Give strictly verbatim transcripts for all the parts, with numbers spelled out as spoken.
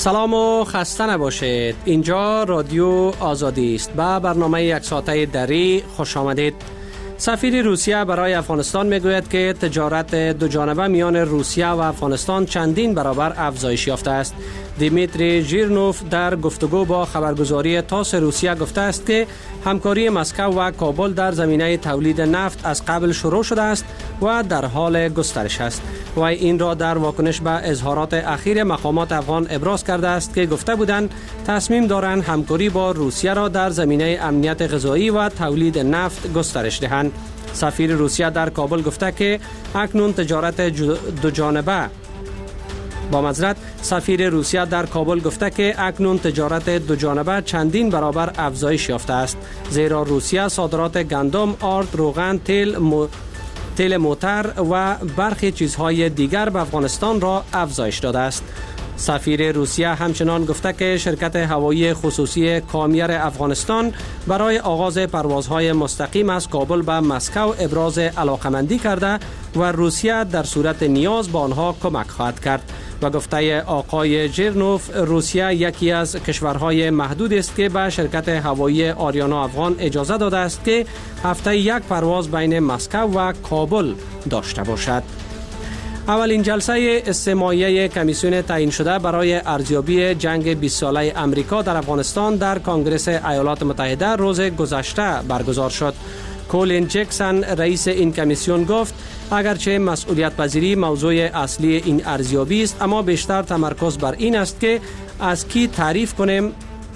سلام و خسته نباشید. اینجا رادیو آزادی است. با برنامه یک ساعته دری خوش آمدید. سفیر روسیه برای افغانستان میگوید که تجارت دو جانبه میان روسیه و افغانستان چندین برابر افزایش یافته است. دیمیتری ژیرنوف در گفتگو با خبرگزاری تاس روسیه گفته است که همکاری مسکو و کابل در زمینه تولید نفت از قبل شروع شده است و در حال گسترش است. و این را در واکنش به اظهارات اخیر مقامات افغان ابراز کرده است که گفته بودند تصمیم دارند همکاری با روسیه را در زمینه امنیت غذایی و تولید نفت گسترش دهند. سفیر روسیه در کابل گفته که اکنون تجارت دو جانبه با معذرت سفیر روسیه در کابل گفته که اکنون تجارت دو جانبه چندین برابر افزایش یافته است، زیرا روسیه صادرات گندم، آرد، روغن، تیل، مو... تیل موتر و برخی چیزهای دیگر به افغانستان را افزایش داده است. سفیر روسیه همچنان گفته که شرکت هوایی خصوصی کامیر افغانستان برای آغاز پروازهای مستقیم از کابل به مسکو ابراز علاقمندی کرده و روسیه در صورت نیاز به آنها کمک خواهد کرد. و گفته آقای ژیرنوف، روسیه یکی از کشورهای محدود است که به شرکت هوایی آریانا افغان اجازه داده است که هفته یک پرواز بین مسکو و کابل داشته باشد. اولین جلسه استماعیه کمیسیون تعیین شده برای ارزیابی جنگ بیست ساله امریکا در افغانستان در کنگره ایالات متحده روز گذشته برگزار شد. کولین جکسون رئیس این کمیسیون گفت اگرچه مسئولیت پذیری موضوع اصلی این ارزیابی است، اما بیشتر تمرکز بر این است که از کی تعریف کنیم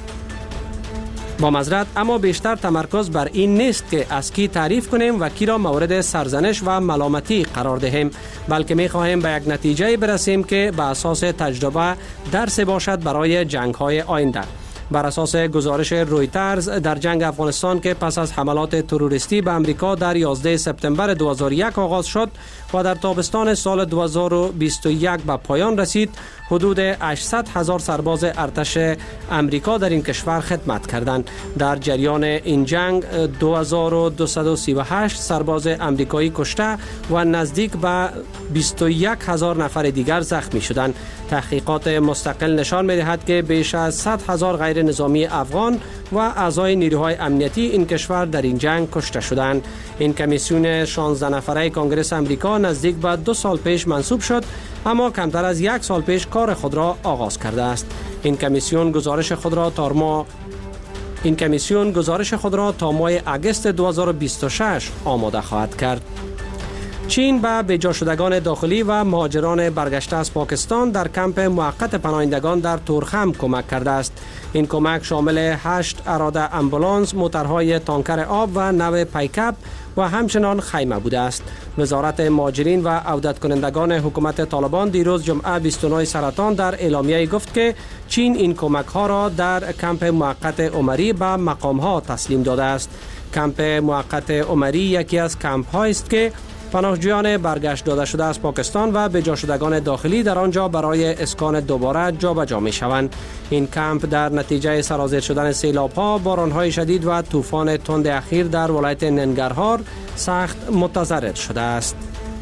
با معذرت اما بیشتر تمرکز بر این نیست که از کی تعریف کنیم و کی را مورد سرزنش و ملامتی قرار دهیم، بلکه می خواهیم به یک نتیجه برسیم که به اساس تجربه درس باشد برای جنگ های آینده. بر اساس گزارش رویترز، در جنگ افغانستان که پس از حملات تروریستی به امریکا در یازده سپتامبر دو هزار و یک آغاز شد و در تابستان سال دو هزار و بیست و یک به پایان رسید، حدود هشتصد هزار سرباز ارتش امریکا در این کشور خدمت کردند. در جریان این جنگ دو هزار و دویست و سی و هشت سرباز امریکایی کشته و نزدیک به بیست و یک هزار نفر دیگر زخمی شدند. تحقیقات مستقل نشان می‌دهد که بیش از صد هزار غیر نظامی افغان و اعضای نیروهای امنیتی این کشور در این جنگ کشته شدند. این کمیسیون شانزده نفره کنگره امریکا نزدیک به دو سال پیش منصوب شد، اما کمتر از یک سال پیش کار خود را آغاز کرده است. این کمیسیون گزارش خود را تا ماه این کمیسیون گزارش خود را تا ماه اگست دو هزار و بیست و شش آماده خواهد کرد. چین به بجا شدگان داخلی و مهاجران برگشته از پاکستان در کمپ موقت پناهندگان در تورخم کمک کرده است. این کمک شامل هشت اراده امبولانس، موترهای تانکر آب و نو پیکاپ و همچنان خیمه بوده است. وزارت مهاجرین و عودت کنندگان حکومت طالبان دیروز جمعه بیست و نه سرطان در اعلامیه گفت که چین این کمک ها را در کمپ موقت عمری به مقام ها تسلیم داده است. کمپ موقت عمری یکی از کمپ هایی است که پناهجویان برگشت داده شده از پاکستان و بجا شدگان داخلی در آنجا برای اسکان دوباره جابجا می شوند. این کمپ در نتیجه سرازیر شدن سیلاب‌ها، باران‌های شدید و طوفان تند اخیر در ولایت ننگرهار سخت متضرر شده است.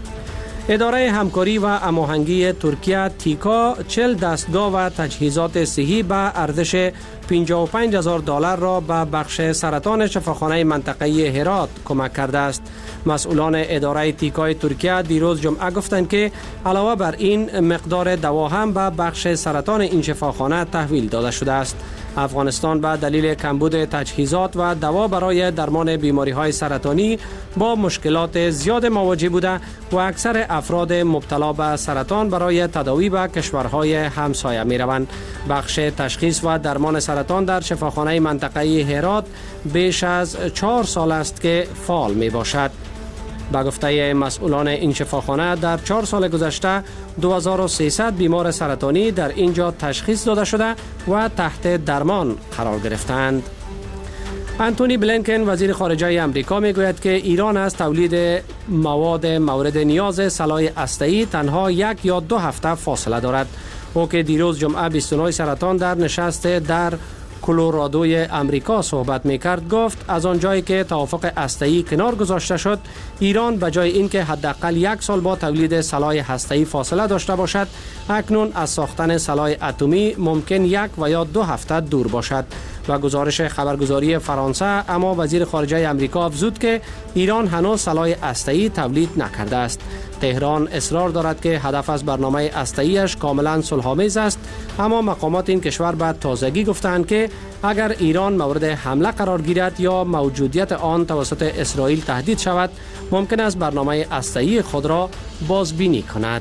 اداره همکاری و هماهنگی ترکیه تیکا چهل دستگاه و تجهیزات صحی به ارزش پنجاه و پنج هزار دلار را به بخش سرطان شفاخانه منطقه‌ای هرات کمک کرده است. مسئولان اداره تیکای ترکیه دیروز جمعه گفتند که علاوه بر این مقدار دوا هم به بخش سرطان این شفاخانه تحویل داده شده است. افغانستان به دلیل کمبود تجهیزات و دوا برای درمان بیماری‌های سرطانی با مشکلات زیاد مواجه بوده و اکثر افراد مبتلا به سرطان برای تداوی به کشورهای همسایه می‌روند. بخش تشخیص و درمان سرطان در شفاخانه منطقه‌ای هرات بیش از چهار سال است که فعال میباشد. با گفته مسئولان این شفاخانه در چهار سال گذشته دو هزار و سیصد بیمار سرطانی در اینجا تشخیص داده شده و تحت درمان قرار گرفتند. انتونی بلینکن وزیر خارجه آمریکا میگوید که ایران از تولید مواد مورد نیاز سلاح هسته‌ای تنها یک یا دو هفته فاصله دارد. او که دیروز جمعه بیست و نه سرطان در نشست در کلرادوی امریکا صحبت میکرد گفت از آنجایی که توافق هسته‌ای کنار گذاشته شد، ایران به جای اینکه حداقل یک سال با تولید سلاح هسته‌ای فاصله داشته باشد، اکنون از ساختن سلاح اتمی ممکن یک و یا دو هفته دور باشد. و گزارش خبرگزاری فرانسه اما وزیر خارجه امریکا افزود که ایران هنوز سلاح هسته‌ای تولید نکرده است. تهران اصرار دارد که هدف از برنامه هسته‌ایش کاملا صلح‌آمیز است، اما مقامات این کشور به تازگی گفتند که اگر ایران مورد حمله قرار گیرد یا موجودیت آن توسط اسرائیل تهدید شود، ممکن است برنامه هسته‌ای خود را بازبینی کند.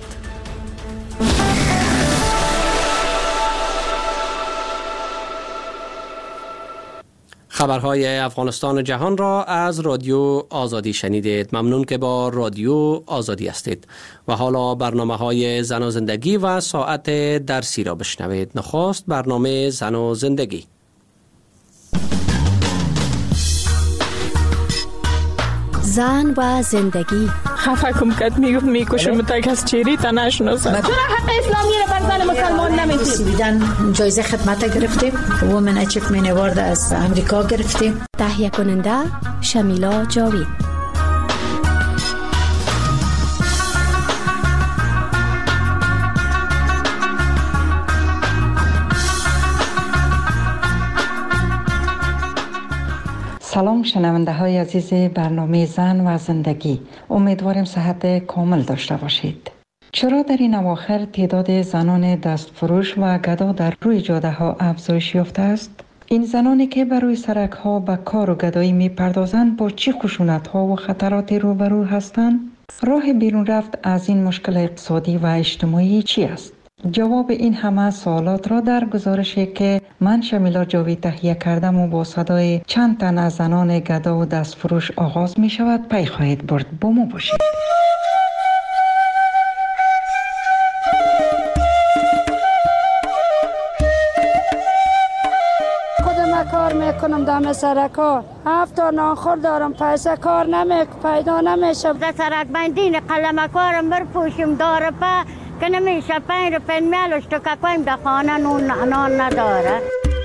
خبرهای افغانستان و جهان را از رادیو آزادی شنیدید. ممنون که با رادیو آزادی هستید. و حالا برنامه های زن و زندگی و ساعت درسی را بشنوید. نخست برنامه زن و زندگی. زن و زندگی. خفه کم کد میگفت میکشم تا کس چیری تا نشناسم. چرا حق اسلامی را بر زن مسلمان نمیدید؟ سویدن جایزه خدمت گرفتیم، وومن اچیومنت اوارد از امریکا گرفتیم. تهیه کننده شمیلا جاوید. سلام شنونده های عزیز برنامه زن و زندگی. امیدوارم صحت کامل داشته باشید. چرا در این اواخر تعداد زنان دستفروش و گدا در روی جاده ها افزایش یافته است؟ این زنانی که بر روی سرک ها به کار و گدایی می پردازند با چه خشونت ها و خطراتی روبرو هستند؟ راه بیرون رفت از این مشکل اقتصادی و اجتماعی چی است؟ جواب این همه سوالات را در گزارشی که من شمیلا جاوید تهیه کردم و با صدای چند تن از زنان گدا و دستفروش آغاز می شود پی خواهید برد. با ما باشید. خودم کار میکنم دم سرکا، هفت تا ناخور دارم، پیسه کار نمیک پیدا نمیشه. در سرک بندین قلم کارم برپوشم داره پا که نمیشه پنج رو پنج میلوش تو که کنیم در خانه نان نداره.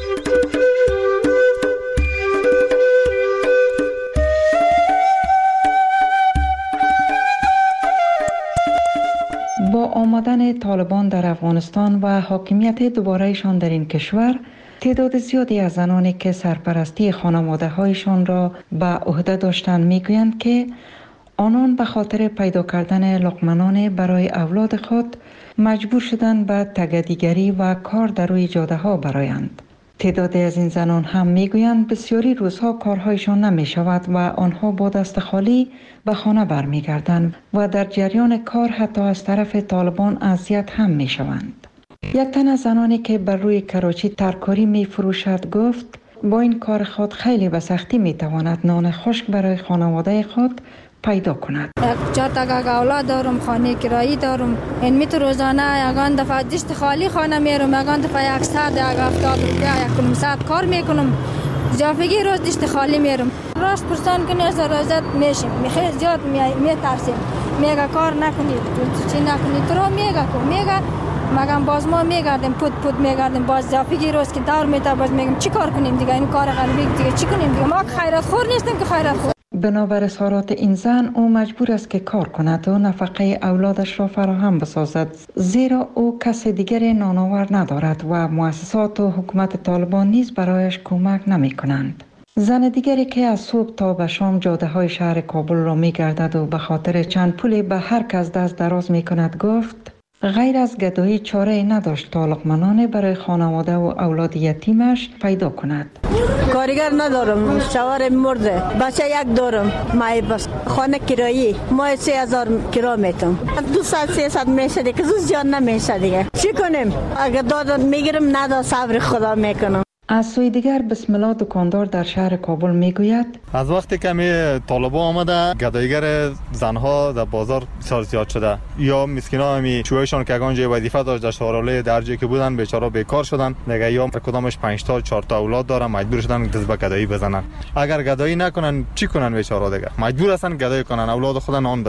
با آمدن طالبان در افغانستان و حاکمیت دوبارهشان در این کشور، تعداد زیادی از زنانی که سرپرستی خانواده هایشان را به عهده داشتند میگویند که آنان به خاطر پیدا کردن لقمه‌نان برای اولاد خود مجبور شدند به تگدیگری و کار در روی جاده ها برآیند. تعدادی از این زنان هم میگویند بسیاری روزها کارهایشان نمی شود و آنها با دست خالی به خانه برمیگردند و در جریان کار حتی از طرف طالبان اذیت هم می شوند. یک تن از زنانی که بر روی کراچی ترکاری می فروشد گفت با این کار خود خیلی به سختی می تواند نان خشک برای خانواده خود پیدا کند. چهار تا اولاد دارم، خانه کرایی دارم. این میت روزانه یگان دفعه دشت خالی خانه میرم، یگان دفعه صد یک هفتاد روپیه یک کلمصد کار میکنم. جافگی روز دشت خالی میرم. راست پرسان کنی از رازت میشیم. میخوای زیاد میترسیم. میگه کار نکنید، چی نکنید. تو میگه کو میگه مگم باز ما میگردیم پود پود میگردیم باز جافگی روز که دور میتا باز میگم چی کار کنیم دیگه، این کار غریبی دیگه چی کنیم دیگه. ما خیرات خور نیستیم که خیرات خور. بنابر اظهارات این زن او مجبور است که کار کند و نفقه اولادش را فراهم بسازد، زیرا او کس دیگر نانآور ندارد و مؤسسات و حکومت طالبان نیز برایش کمک نمی کنند. زن دیگری که از صبح تا به شام جاده های شهر کابل را می گردد و به خاطر چند پولی به هر کس دست دراز می کند گفت غیر از گدایی چاره ای نداشت تا لقمه‌نان برای خانواده و اولاد یتیمش پیدا کند. کارگر ندارم، شوهر مرده، بچه یک دارم، مای بس خانه کرایی ماه سه هزار کرا میتم، دو ساعت سه ساعت میشه دیگه، زوز جان نمیشه دیگه. چی کنیم؟ اگر داد میگیرم ندا صبر خدا میکنم. از سوی دیگر بسم الله دکاندار در شهر کابل میگوید از وقتی که می طالبان آمده گدایگر زنها در بازار بسیار زیاد شده، یا مسکینا می چویشان که اگانجا وظیفه داشت در شهرالای درجه که بودن بیچاره بیکار شدن دیگه، یا کدامش پنج تا چهار تا اولاد دارن مجبور شدن دست به گدایی بزنن. اگر گدایی نکنن چی کنن بیچاره دیگه؟ مجبور هستن گدایی کنن اولاد خود نان بدن.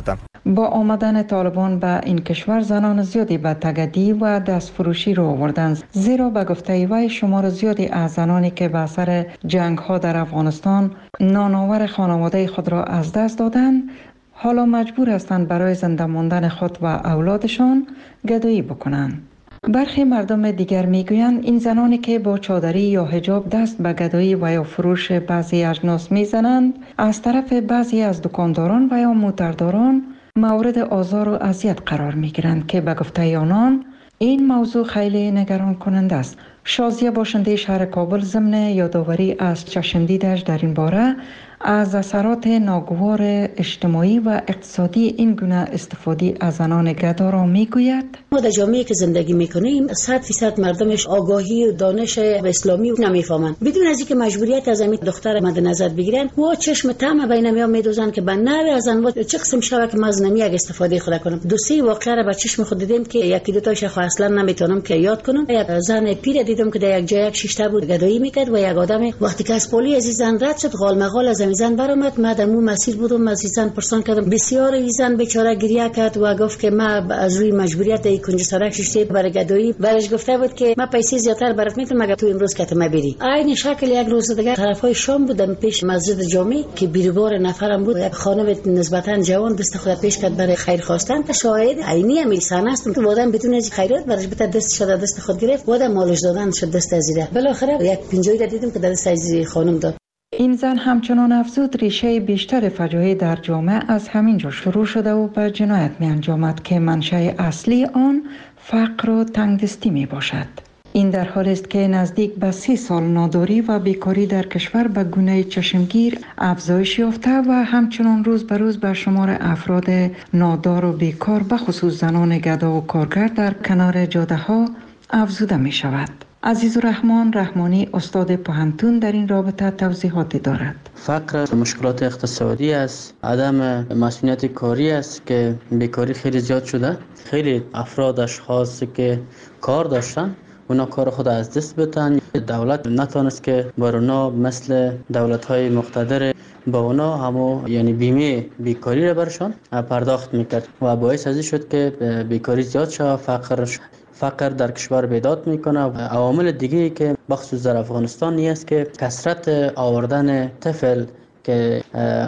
با آمدن طالبان به این کشور زنان زیادی به تگدی و دست فروشی رو آوردند، زیرا به گفته وی شمار زیادی از زنانی که به اثر جنگ ها در افغانستان نانآور خانواده خود را از دست دادند حالا مجبور هستند برای زنده ماندن خود و اولادشان گدایی بکنند. برخی مردم دیگر میگویند این زنانی که با چادری یا حجاب دست به گدایی و یا فروش بعضی اجناس میزنند از طرف بعضی از دکانداران و یا موترداران مورد آزار و اذیت قرار میگیرند که به گفته آنان این موضوع خیلی نگران کننده است. شازیه باشنده شهر کابل ضمن یادآوری از چشمدیدش در این باره از اثرات ناگوار اجتماعی و اقتصادی این گونه استفاده از زنان گدا را میگوید: ما در جامعه که زندگی میکنیم صد فیصد مردمش آگاهی و دانش اسلامی نمیفهمند. بدون از اینکه مجبوریت از همین دختر مد نظر بگیرن و چشم طمع بین میام میدوزن که بنر از انواع چه قسم شوه که از نمی یک استفاده خود کنم. دو سه واقعه را با چشم خود دیدم که یکی دو تاش خو اصلا نمیتونم که یاد کنم. یک زن پیر دیدم که در یک جای یک شیشته بود گدایی میکرد و یک آدم وقتی که از پلی از زن رد شد غال مغال از زن برآمد. ما در مو مسیر بودم، از زن پرسان کردم. بسیار این زن بیچاره گریه کرد و گفت که ما از روی مجبوریت ای کنج سرک شیشته برای گدایی برش گفته بود که ما پیسه زیاتر برات میتونم اگه تو امروز که ما بری. عین شکل یک روز دیگه طرفای شام بودم پیش مسجد جامع که بیروبار نفرم بود، یک خانم نسبتا جوان دست خود پیش کرد برای خیر خواستن. تا شاهد عینی هم انسان است که وادم بدون از خیرات برش بت دست شده دست خود گرفت وادم مالش دادن شد دست ازیره. بالاخره یک پنجوی دیدم که دست از خانم داد. این زن همچنان افزود ریشه بیشتر فجایع در جامعه از همین جا شروع شده و به جنایت می انجامد که منشأ اصلی آن فقر و تنگدستی می باشد. این در حالی است که نزدیک به سی سال ناداری و بیکاری در کشور به گونه چشمگیر افزایش یافته و همچنان روز به روز به شمار افراد نادار و بیکار به خصوص زنان گدا و کارگر در کنار جاده ها افزوده می شود. عزیزالرحمن رحمانی استاد پوهنتون در این رابطه توضیحاتی دارد. فقر مشکلات اقتصادی است، عدم مسئولیت کاری است که بیکاری خیلی زیاد شده. خیلی افراد اشخاص که کار داشتن اونا کار خود از دست بدن. دولت نتونست که بر اونا مثل دولت‌های مقتدر با اونا همو یعنی بیمه بیکاری را برشان پرداخت میکرد و باعث ازی شد که بیکاری زیاد شد. فقر فقر در کشور بیداد میکنه. و عوامل دیگه که بخصوص در افغانستان نیست که کثرت آوردن طفل که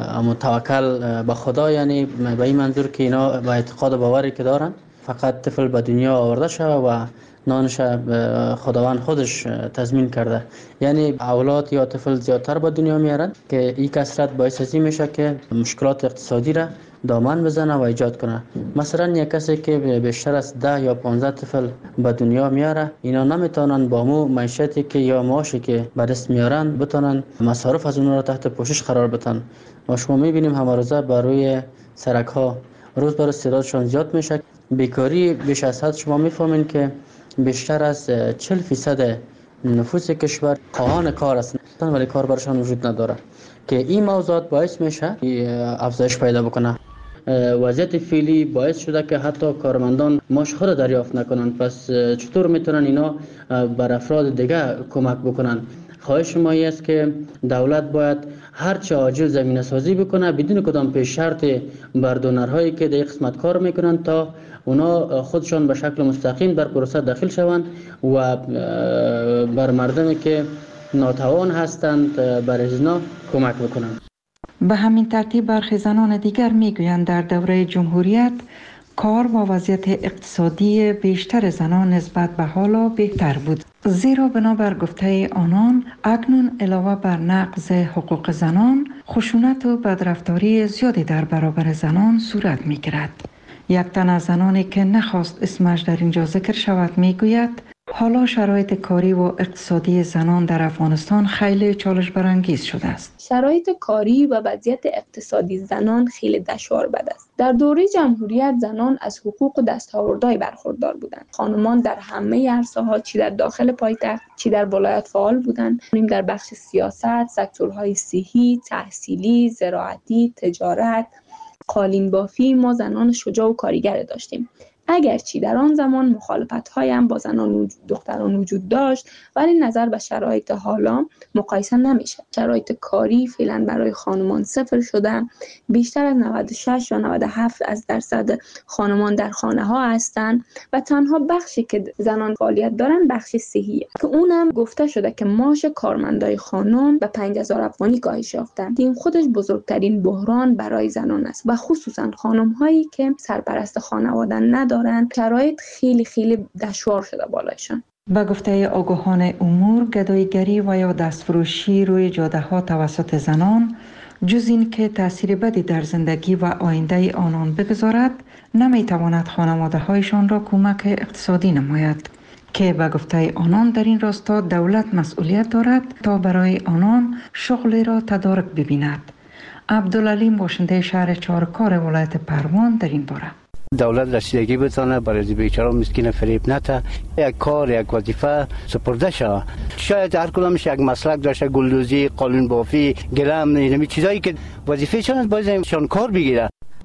متوکل به خدا، یعنی به این منظور که اینا با اعتقاد و باوری که دارن فقط طفل به دنیا آورده شده و نانش خداوند خودش تضمین کرده، یعنی اولاد یا طفل زیادتر به دنیا میارن که این کثرت باعث ازی میشه که مشکلات اقتصادی را دامن بزنه و ایجاد کنه. مثلا یک کسی که بیشتر از ده یا پانزده طفل به دنیا میاره، اینا نمیتونن با مو معیشتی که یا معاشی که به دست میارن بتونن مصارف از اونها را تحت پوشش قرار بدن. و شما میبینیم همه روزه بر روی سرک ها روز بر روز تعدادشان زیاد میشه. بیکاری بیش از حد شما میفهمین که بیشتر از چهل فیصد نفوس کشور خواهان کار هستند ولی کار برشان وجود نداره که این موضوعات باعث میشه افزایش پیدا بکنه. وضعیت فعلی باعث شده که حتی کارمندان معاش خود دریافت نکنند. پس چطور میتونن اینا بر افراد دیگه کمک بکنن؟ خواهش ما است که دولت باید هر چه عاجل زمینه سازی بکنه بدون کدام پیش شرط بر دونرهایی که در قسمت کار میکنن تا اونا خودشان به شکل مستقیم در پروسه داخل شوند و بر مردمی که ناتوان هستند بر ازنا کمک بکنند. به همین ترتیب برخی زنان دیگر میگویند در دوره جمهوریت کار و وضعیت اقتصادی بیشتر زنان نسبت به حالا بهتر بود، زیرا بنابر گفته آنان اکنون علاوه بر نقض حقوق زنان خشونت و بدرفتاری زیادی در برابر زنان صورت میگیرد. یک تن از زنانی که نخواست اسمش در اینجا ذکر شود میگوید حالا شرایط کاری و اقتصادی زنان در افغانستان خیلی چالش برانگیز شده است. شرایط کاری و وضعیت اقتصادی زنان خیلی دشوار بد است. در دوره جمهوریت زنان از حقوق و دستاوردهای برخوردار بودند. خانمان در همه عرصه‌ها چی در داخل پایتخت چی در ولایت فعال بودند. در بخش سیاست، سکتورهای صحی، تحصیلی، زراعتی، تجارت، قالین بافی ما زنان شجاع و کارگر داشتیم. اگرچه در آن زمان مخالفت‌های هم با زنان و دختران وجود داشت، ولی نظر به شرایط حالا مقایسه نمیشه. شرایط کاری فعلا برای خانمان صفر شده. بیشتر از نود و شش یا نود و هفت از درصد خانمان در خانه ها هستند و تنها بخشی که زنان فعالیت دارن بخش صحیه که اونم گفته شده که معاش کارمندای خانم به پنج هزار افغانی کاهش یافته. این خودش بزرگترین بحران برای زنان است و خصوصا خانم هایی که سرپرست خانواده ندارن. شرایط خیلی خیلی دشوار شده بالایشان. با گفته آگاهان امور، گداییگری و یا دستفروشی روی جاده ها توسط زنان جز این که تأثیر بدی در زندگی و آینده آنان بگذارد، نمیتواند خانواده هایشان را کمک اقتصادی نماید که به گفته آنان در این راستا دولت مسئولیت دارد تا برای آنان شغلی را تدارک ببیند. عبدالعلیم باشنده شهر چارکار ولایت پروان در این باره: دولت رسیدگی بتانه برای بیچاره مسکین فریب نته، یک کار یک وظیفه سپرده شود. شاید هر کدامش یک مسلک داشته، گلدوزی، قالون بافی، گرم، اینمی چیزایی که وظیفه‌شان است باید اینشان کار بگیره.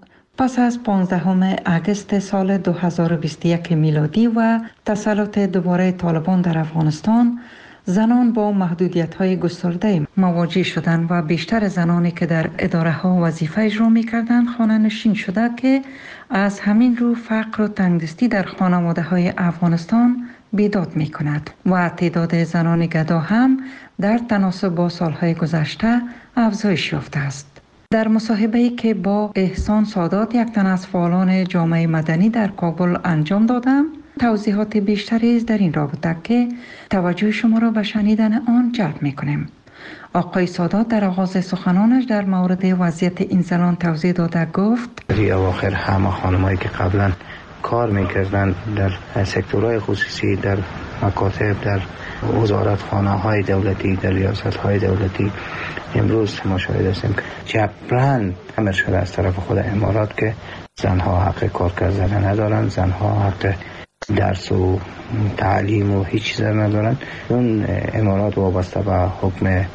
پس از پانزدهم اگست سال دو هزار و بیست و یک میلادی و تسلط دوباره طالبان در افغانستان، زنان با محدودیت‌های گسترده مواجه شدند و بیشتر زنانی که در اداره‌ها وظیفه اجرا می‌کردند خانه‌نشین شده که از همین رو فقر و تنگدستی در خانواده‌های افغانستان بیداد می‌کند و تعداد زنان گدا هم در تناسب با سال‌های گذشته افزایش یافته است. در مصاحبه‌ای که با احسان سادات، یک تن از فعالان جامعه مدنی در کابل انجام دادم، توضیحات بیشتری در این رابطه که توجه شما را به شنیدن آن جلب می‌کنیم. آقای سادات در آغاز سخنانش در مورد وضعیت این زنان توضیح داده گفت: در اواخر همه خانمایی که قبلا کار می‌کردند در سکتورهای خصوصی، در مکاتب، در وزارت خانه های دولتی، در ریاست های دولتی، امروز ما شاهد هستیم که جبران امر شده از طرف خود امارات که زنها حق کار کردن ندارن، زنها حق درس و تعلیم و هیچ چیز ندارن. اون امارات وابسته به حکم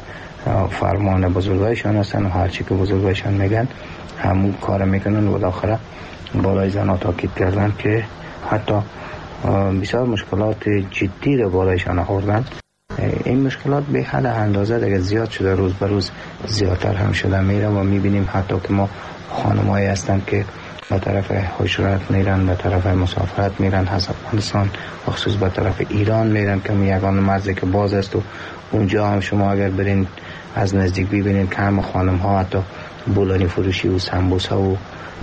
فرمان بزرگایشان هستن و هرچی که بزرگایشان میگن همون کار میکنن و داخله بالای زنها تاکید کردن که حتی بسیار مشکلات جدی رو بالایشان آوردن. این مشکلات به حد اندازه دیگه زیاد شده، روز به روز زیادتر هم شده میره و میبینیم حتی که ما خانمایی هستن که به طرف حجرات میرن، به طرف مسافرت میرن، افغانستان خصوص به طرف ایران میرن که یگان مرزی که باز است و اونجا هم شما اگر برین از نزدیک ببینید که هم خانم ها حتی بولانی فروشی و سمبوسه و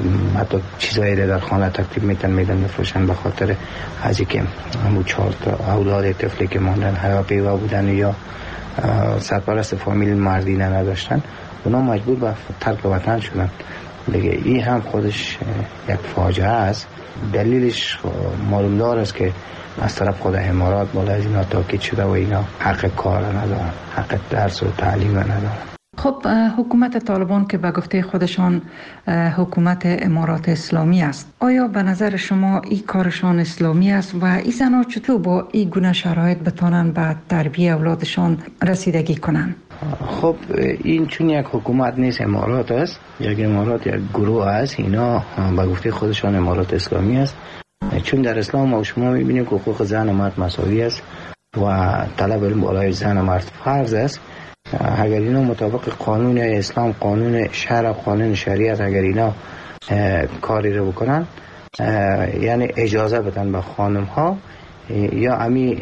حتی چیزایی در خانه ترتیب میتن میدن بفروشن به خاطر از اینکه همون چهار تا اولاد طفلی که ماندن حیا بیوه بودن یا سرپرست فامیل مردینه نداشتن، اونا مجبور به ترک وطن شدن دیگه. این هم خودش یک فاجعه است. دلیلش معلوم دار است که از طرف خود امارات بالا از اینا تاکید شده و اینا حق کار ندارن، حق درس و تعلیم ندارن. خب حکومت طالبان که به گفته خودشان حکومت امارات اسلامی است، آیا به نظر شما این کارشان اسلامی است و این زنها چطور با این گونه شرایط بتانن به تربیت اولادشان رسیدگی کنن؟ خب این چون یک حکومت نیست، امارات است، یک امارات یک گروه است، اینا به گفته خودشان امارات اسلامی است. چون در اسلام ما شما میبینیم که حقوق زن و مرد مساوی است و طلب علم بالای زن و مرد فرض است. اگر اینا مطابق قانون اسلام، قانون شرع، قانون شریعت اگر اینا کاری رو بکنن، یعنی اجازه بدن به خانم ها یا امی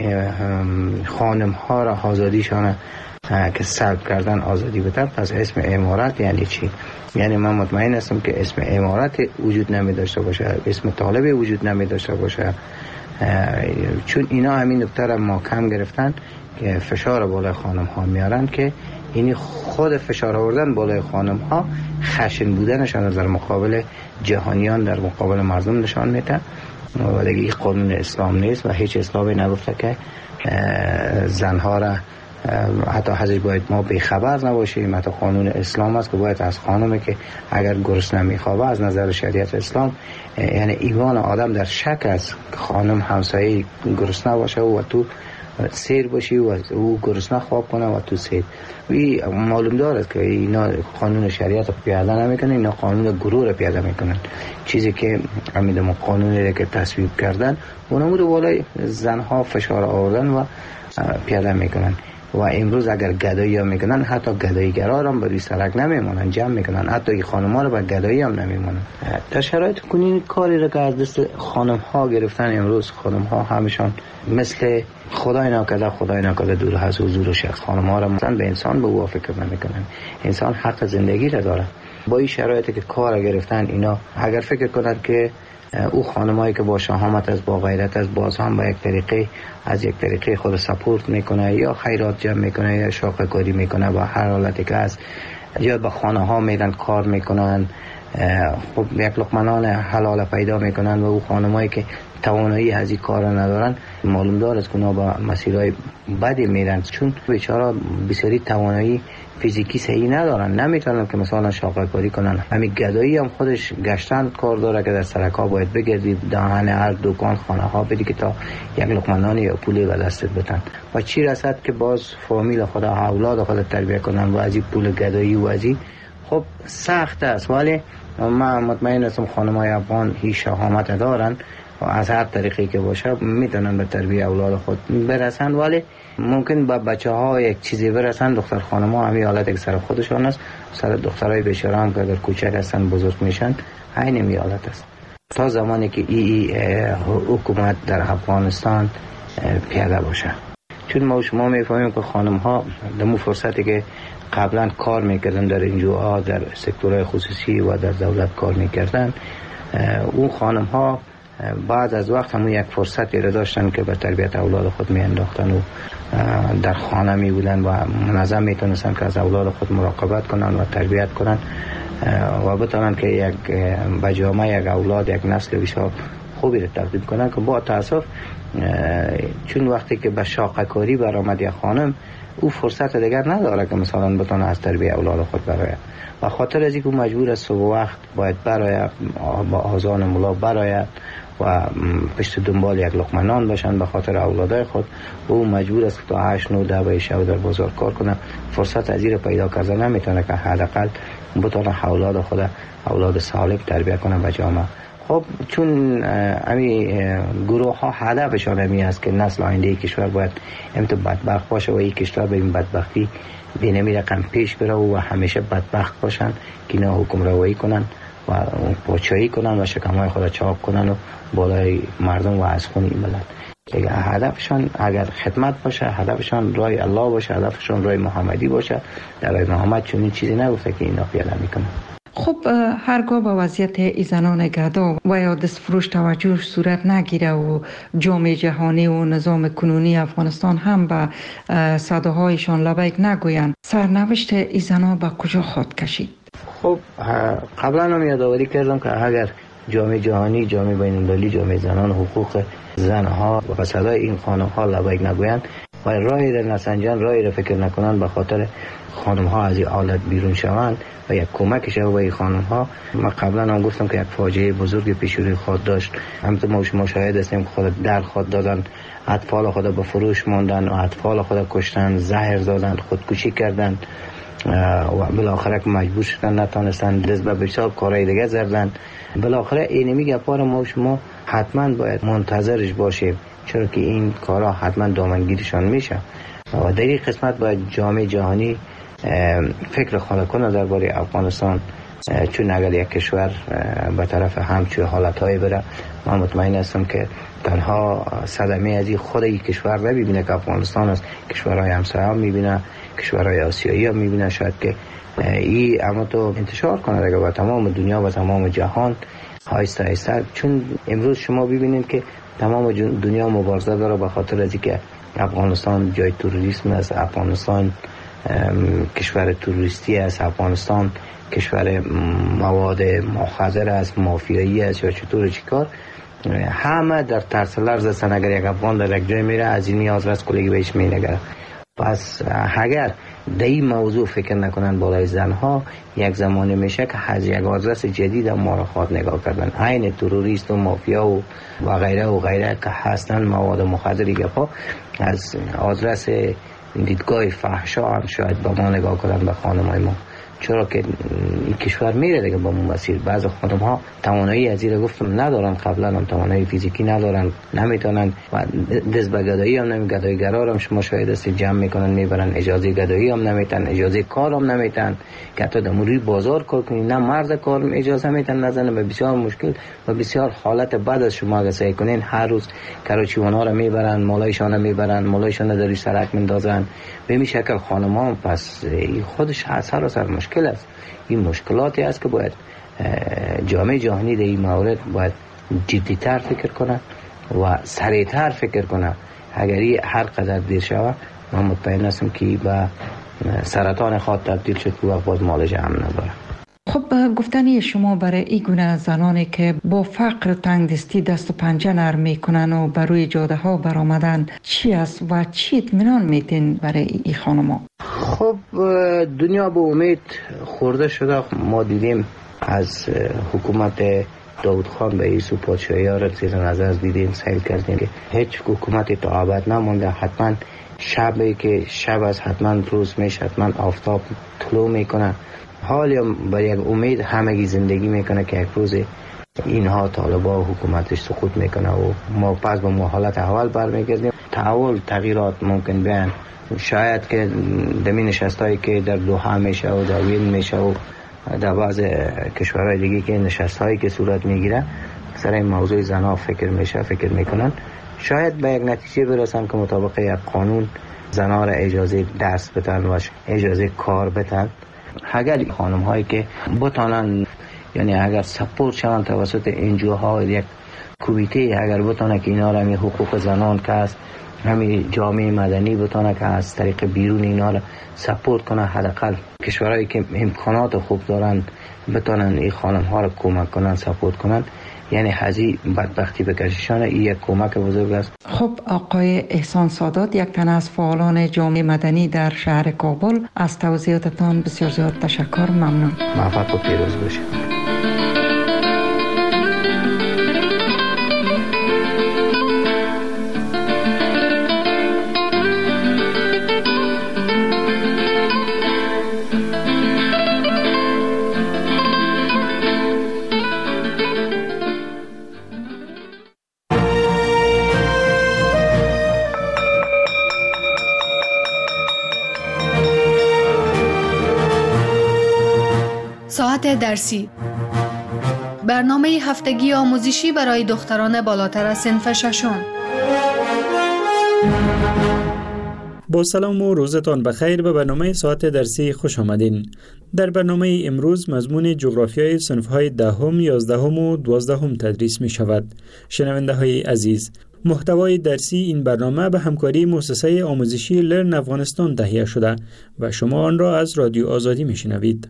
خانم ها را آزادیشان که سلب کردن آزادی بدن، پس اسم امارت یعنی چی؟ یعنی من مطمئن هستم که اسم امارت وجود نمی داشته باشه، اسم طالب وجود نمی داشته باشه، چون اینا همین نکته را محکم گرفتن که فشار بالای خانم ها میارن که اینی خود فشار آوردن بالای خانم ها خشن بودنشان در مقابل جهانیان، در مقابل مردم نشان میده و دیگه این قانون اسلام نیست و هیچ اسلامی نگفته که زنها را حتی حضرت باید ما بیخبر نباشیم. حتی قانون اسلام است که باید از خانمی که اگر گرسنه میخوابه از نظر شریعت اسلام، یعنی ایمان آدم در شک است که خانم همسایه گرسنه باشه و تو سیر باشی و او گرسنه خواب کنه و تو سیر. وی معلوم دارد که اینا قانون شریعت رو پیاده نمیکنن، اینا قانون گروه رو پیاده میکنن. چیزی که امیدم قانونی که تصویب کردن اونمو رو بالای زنها فشار آوردن و پیاده میکنن. و امروز اگر گدایی هم میکنن، حتی گدایی‌گرا هم بروی سرک نمیمونن، جمع میکنن، حتی این خانم‌ها رو به گدایی هم نمیمونن. در شرایط کنین کاری رو که از دست خانم‌ها گرفتن، امروز خانم‌ها همشان مثل خدای ناکرده خدای ناکرده دور از حضور شخص. خانم‌ها رو مثلا به انسان به او فکر نمیکنن. انسان حق زندگی رو داره. با این شرایطی که کار گرفتن، اینا اگر فکر کنن که او خانمایی که با شهامت از با غیرت از باز هم با یک طریقه از یک طریقه خود سپورت میکنه یا خیرات جمع میکنه یا شاخه کاری میکنه و هر حالتی که از یا به خانه ها میرن کار میکنن، خب یک لقمه حلال پیدا میکنن. و او خانمایی که توانایی از این کار ندارن، معلوم دار است که اونا با مسیرهای بدی میرن، چون بیچاره بسیاری توانایی فیزیکی صحیح ندارن، نمیتونن که مثلا شاقه کاری کنن. همین گدایی هم خودش گشتن کار داره که در سرکا باید بگردی دهن هر دکان خانه ها بدی که تا یک لقمه نان یا پولی به دستت بدن. و چی رسد که باز فامیل خود اولاد خود تربیت کنن و از این پول گدایی و از این خب سخت است. ولی من مطمئن هستم خانم‌های افغان هیچ شهامت دارن و از هر طریقی که باشه میتونن به تربیت اولاد خود برسن. ولی ممکن با بچه ها یک چیزی برسن. دختر خانم ها همین حالت یک سر خودشان است. سر دخترای بیچاره هم که اگر کوچک هستن بزرگ میشن عین می حالت است. تا زمانی که ای, ای حکومت در افغانستان پیاده باشه، چون ما شما میفهمیم که خانم ها دمو فرصتی که قبلا کار میکردن در انجوها در سکتورهای خصوصی و در دولت کار میکردن، اون خانم ها بعد از وقت همون یک فرصتی را داشتن که به تربیت اولاد خود می انداختن و در خانه می بودن و منظم می تونستن که از اولاد خود مراقبت کنن و تربیت کنن و بتونن که یک بجامه یک اولاد یک نسل بسیار خوبی را تقدیم کنن. که با تاسف چون وقتی که به شاقه کاری برآمد یک خانم، او فرصت دیگر نداره که مثلا بتونه از تربیت اولاد خود برآید. و خاطر از اینکه مجبور است صبح وقت باید برآید، با آذان ملا برآید و پشت دنبال یک لقمه نان باشن به خاطر اولادای خود، و او مجبور است که تا هشت نه ده شب در بازار کار کنه. فرصت از این پیدا کرده نمیتونه که حداقل بتونه اولاد خود اولاد سالم تربیت کنه به جامعه. خب چون امی گروه ها هدفشان همی است که نسل آینده کشور باید امتو بدبخت باشه و این کشور به این بدبختی بینمی رقم پیش بره و همیشه بدبخت باشن که اینا حکم روایی کنن و پاچایی کنن و شکمهای خود چاپ کنن و بالای مردم و از خون این بلد. اگر هدفشان اگر خدمت باشه، هدفشان رای الله باشه، هدفشان رای محمدی باشه، در رای محمد چون این چیزی نگفته که اینا پیاده میکنن. خب هرگاه به وضعیت ای زنان گدا و یا دستفروش توجه صورت نگیره و جامعه جهانی و نظام کنونی افغانستان هم به صداهایشان لبیک نگویند، سرنوشت ای زنان به کجا خواهد کشید؟ خب قبلا هم یادآوری کردم که اگر جامعه جهانی، جامعه بین‌المللی، جامعه زنان حقوق زنها و صدای این خانم‌ها لبیک نگویند و رای را نسنجان، رای را فکر نکنند به خاطر خانم‌ها از این حالت بیرون شوند و یک کمک شود به این خانم‌ها. ما قبلا هم گفتم که یک فاجعه بزرگ پیش روی خود داشت. همونطور ما شما شاهد هستیم که خود در خود دادن، اطفال خود به فروش ماندن و اطفال خود کشتن، زهر دادن، خودکشی کردن و بالاخره که مجبور شدن نتونستن دست به بسیار کارهای دیگه زدن. بالاخره اینمی گپا ما شما حتما باید منتظرش باشیم، چرا که این کارا حتما دامنگیرشان میشه و در این قسمت باید جامعه جهانی فکر خود کنه درباره افغانستان. چون اگر یک کشور به طرف همچون حالتهای بره، من مطمئن هستم که تنها صدمه از این خود این کشور نمیبینه که افغانستان است، کشورهای همسایه هم میبینه، کشورهای آسیایی هم میبینه. شاید که این اما تو انتشار کنه دیگه با تمام دنیا و تمام جهان آیسته آیسته. چون امروز شما ببینید که تمام دنیا مبارزه داره به خاطر از اینکه افغانستان جای تروریسم است، افغانستان کشور تروریستی است، افغانستان کشور مواد مخدر است، مافیایی است یا چطور چیکار. همه در ترس لرز هستن اگر یک افغان در یک جای میره از این نیاز رست کلگی بهش مینگره. پس اگر در این موضوع فکر نکنن بالای زنها، یک زمانی میشه که از یک آدرس جدید ما را خواهد نگاه کردن. عین تروریست و مافیا و و غیره و غیره که هستن، مواد مخدری گپا، از آدرس دیدگاه فحشا هم شاید با ما نگاه کردن، به خانمای ما. چرا که این کشور میره دیگه با اون مسیر. بعض خانم ها توانایی از این گفتم ندارن، قبلا هم توانایی فیزیکی ندارن، نمیتونن و دست به گدایی هم نمی گدایگرا هم شما شاید است جمع میکنن میبرن، اجازه گدایی هم نمیتن، اجازه کار هم نمیتن که حتی در موری بازار کار کنی نه مرد کار اجازه میتن نزنه. به بسیار مشکل و بسیار حالت بد از شما اگه سعی کنین هر روز کراچیوانا رو میبرن، مالایشان رو میبرن، مالایشان در سرک میندازن. به این شکل خانمان پس خودش اثر و سر مشکل است. این مشکلاتی است که باید جامعه جهانی در این مورد باید جدی‌تر فکر کنه و سریع‌تر فکر کنه. اگر هر قدر دیر شود من مطمئن هستم که به سرطان خود تبدیل شد که وقت باز مالش هم نداره. خب گفتنی شما برای این گونه زنانی که با فقر تنگ دستی دست و پنجه نرم میکنن و بر روی جاده ها برآمدن چی است و چی اطمینان میتین برای این خانما؟ خب دنیا به امید خورده شده. ما دیدیم از حکومت داود خان به ایسو پادشاهی ها را زیر نظر دیدیم، سیل کردیم که هیچ حکومتی تا ابد نمونده. حتما شبی که شب از حتما روز میشه، حتما آفتاب طلوع میکنه. حالی با یک امید همگی زندگی میکنه که یک روز اینها طالبا حکومتش سقوط میکنه و ما پس به حالت اول برمیگردیم. تحول تغییرات ممکن بیان، شاید که دمی نشستایی که در دوحه میشه و در وین میشه و در بعض کشورهای دیگه که نشستایی که صورت میگیره سر این موضوع زنها فکر میشه فکر میکنن، شاید به یک نتیجه برسن که مطابق یک قانون زنها را اجازه درس بدن و اجازه کار بدن. اگر خانم هایی که بتانن، یعنی اگر سپورت شوند توسط انجوها، یک کمیته اگر بتانه که اینا را همین حقوق زنان که است، همین جامعه مدنی بتانه که از طریق بیرون اینا را سپورت کنه، حداقل کشورهایی که امکانات خوب دارن بتانن این خانم ها را کمک کنن، سپورت کنن، یعنی هزی بدبختی بکششان. این یک کمک بزرگ است. خب آقای احسان سادات، یک تن از فعالان جامعه مدنی در شهر کابل، از توضیحاتتان بسیار زیاد تشکر. ممنون. موفق و پیروز باشید. ساعت درسی، برنامه هفتگی آموزشی برای دختران بالاتر از صنف ششم. با سلام و روزتان بخیر. به برنامه ساعت درسی خوش آمدین. در برنامه امروز مضمون جغرافیای صنف‌های دهم، یازدهم و دوازدهم تدریس می شود. شنونده های عزیز، محتوای درسی این برنامه به همکاری مؤسسه آموزشی لرن افغانستان تهیه شده و شما آن را از رادیو آزادی می شنوید.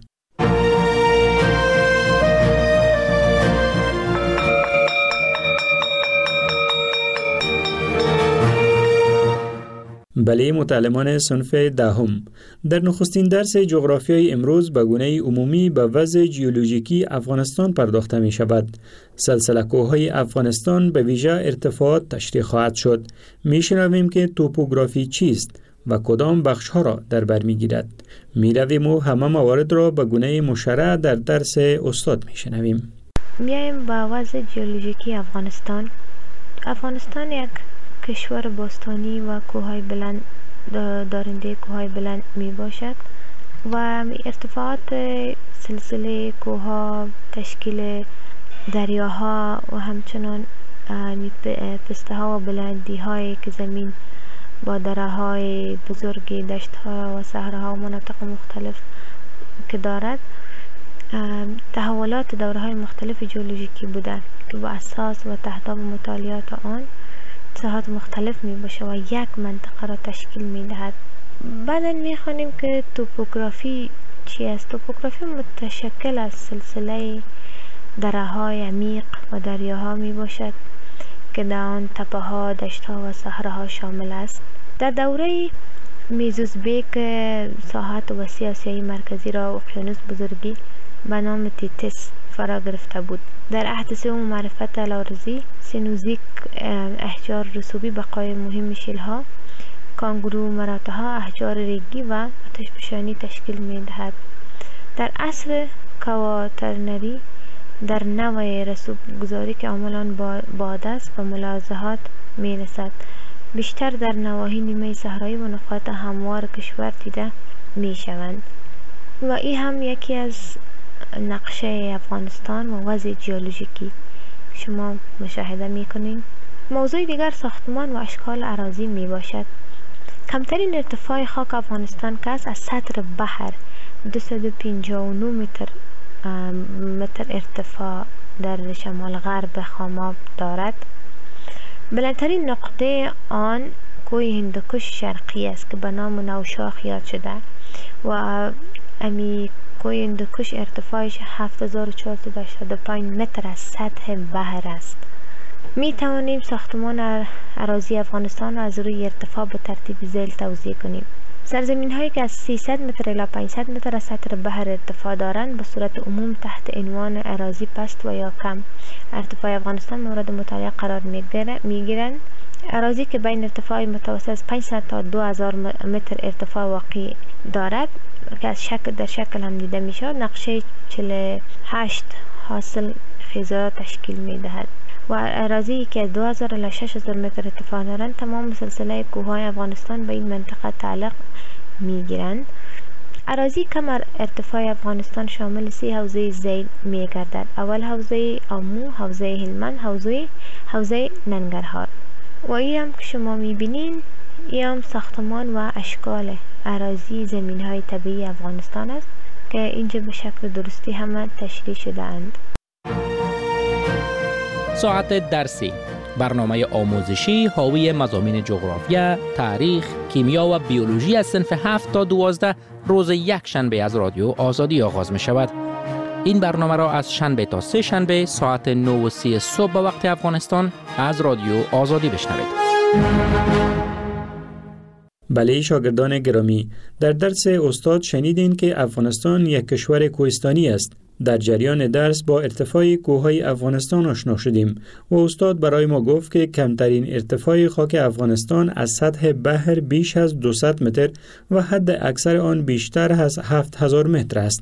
بله متعلمان صنف دهم، در نخستین درس جغرافیای امروز به گونه عمومی به وضع جیولوژیکی افغانستان پرداخته می شود. سلسله کوههای افغانستان به ویژه ارتفاعات تشریح خواهد شد. می شنویم که توپوگرافی چیست و کدام بخش ها را در بر می گیرد. می رویم و همه موارد را به گونه مشرع در درس استاد می شنویم. میایم با وضع جیولوژیکی افغانستان. افغانستان یک کشور باستانی و کوههای بلند دارنده کوههای بلند می باشد و ارتفاعات سلسله کوهها، تشکیل دریاها و همچنان پسته ها و بلندی هایی که زمین با دره های بزرگ، دشت ها و صحرا ها و مناطق مختلف که دارد، تحولات دوره های مختلف جیولوژیکی بودند که با اساس و تحتاب مطالعات آن ساحات مختلف می باشه و یک منطقه را تشکیل می دهد. بعدا می خوانیم که توپوگرافی چی است. توپوگرافی متشکل از سلسله دره های عمیق و دریاها می باشد که در آن تپه ها، دشت ها و صحراها شامل است. در دوره میزوز بیک ساحت وسیع آسیای مرکزی را اقیانوس بزرگی به نام تیتس فرا گرفته بود. در عهد سوم معرفت لاورزی سینوزیک احجار رسوبی بقای مهم شیلها، کانگورو مراتها، احجار ریگی و آتش فشانی تشکیل می دهد. در عصر کواترنری در نوع رسوب گذاری که عملان باد است و ملاحظات می رسد، بیشتر در نواحی نیمه صحرایی و نقاط هموار کشور دیده می شوند و این هم یکی از نقشه افغانستان و وضع جیولوژیکی شما مشاهده می کنید. موضوع دیگر ساختمان و اشکال اراضی می باشد. کمترین ارتفاع خاک افغانستان که از سطح بحر دویست و پنجاه و نه متر متر ارتفاع در شمال غرب خاماب دارد. بلندترین نقطه آن کوه هندوکش شرقی است که به نام نوشاخ یاد شده و امی کوه هندوکش ارتفاعش هفت هزار و چهارصد و هشتاد و پنج متر از سطح بحر است. می توانیم ساختمان اراضی افغانستان از روی ارتفاع به ترتیب ذیل توضیح کنیم. سرزمین هایی که از سیصد متر الی پانصد متر از سطح بحر ارتفاع دارند به صورت عموم تحت عنوان اراضی پست و یا کم ارتفاع افغانستان مورد مطالعه قرار می گیرند. اراضی که بین ارتفاع متوسط از پانصد تا دو هزار متر ارتفاع واقع دارد که از شکل در شکل هم دیده می شود، نقشه چهل و هشت حاصل خیزرات تشکیل می دهد و اراضی که از دو هزار الی شش هزار متر ارتفاع دارند تمام سلسله کوههای افغانستان به این منطقه تعلق می گیرند. اراضی کم ارتفاع افغانستان شامل سی حوزه ذیل می گردد. اول حوزه آمو، حوزه هلمند، حوزه حوزه ننگرهار و این هم که شما می بینین این هم ساختمان و اشکال اراضی زمین های طبیعی افغانستان است که اینجا به شکل درستی همه تشریح شده اند. ساعت درسی، برنامه آموزشی حاوی مضامین جغرافیا، تاریخ، کیمیا و بیولوژی از صنف هفت تا دوازده روز یک شنبه از رادیو آزادی آغاز می شود. این برنامه را از شنبه تا سه شنبه ساعت نه و سی صبح به وقت افغانستان از رادیو آزادی بشنوید. بله شاگردان گرامی، در درس استاد شنیدین که افغانستان یک کشور کوهستانی است. در جریان درس با ارتفاع کوههای افغانستان آشنا شدیم و استاد برای ما گفت که کمترین ارتفاع خاک افغانستان از سطح بحر بیش از دویست متر و حد اکثر آن بیشتر از هفت هزار متر است.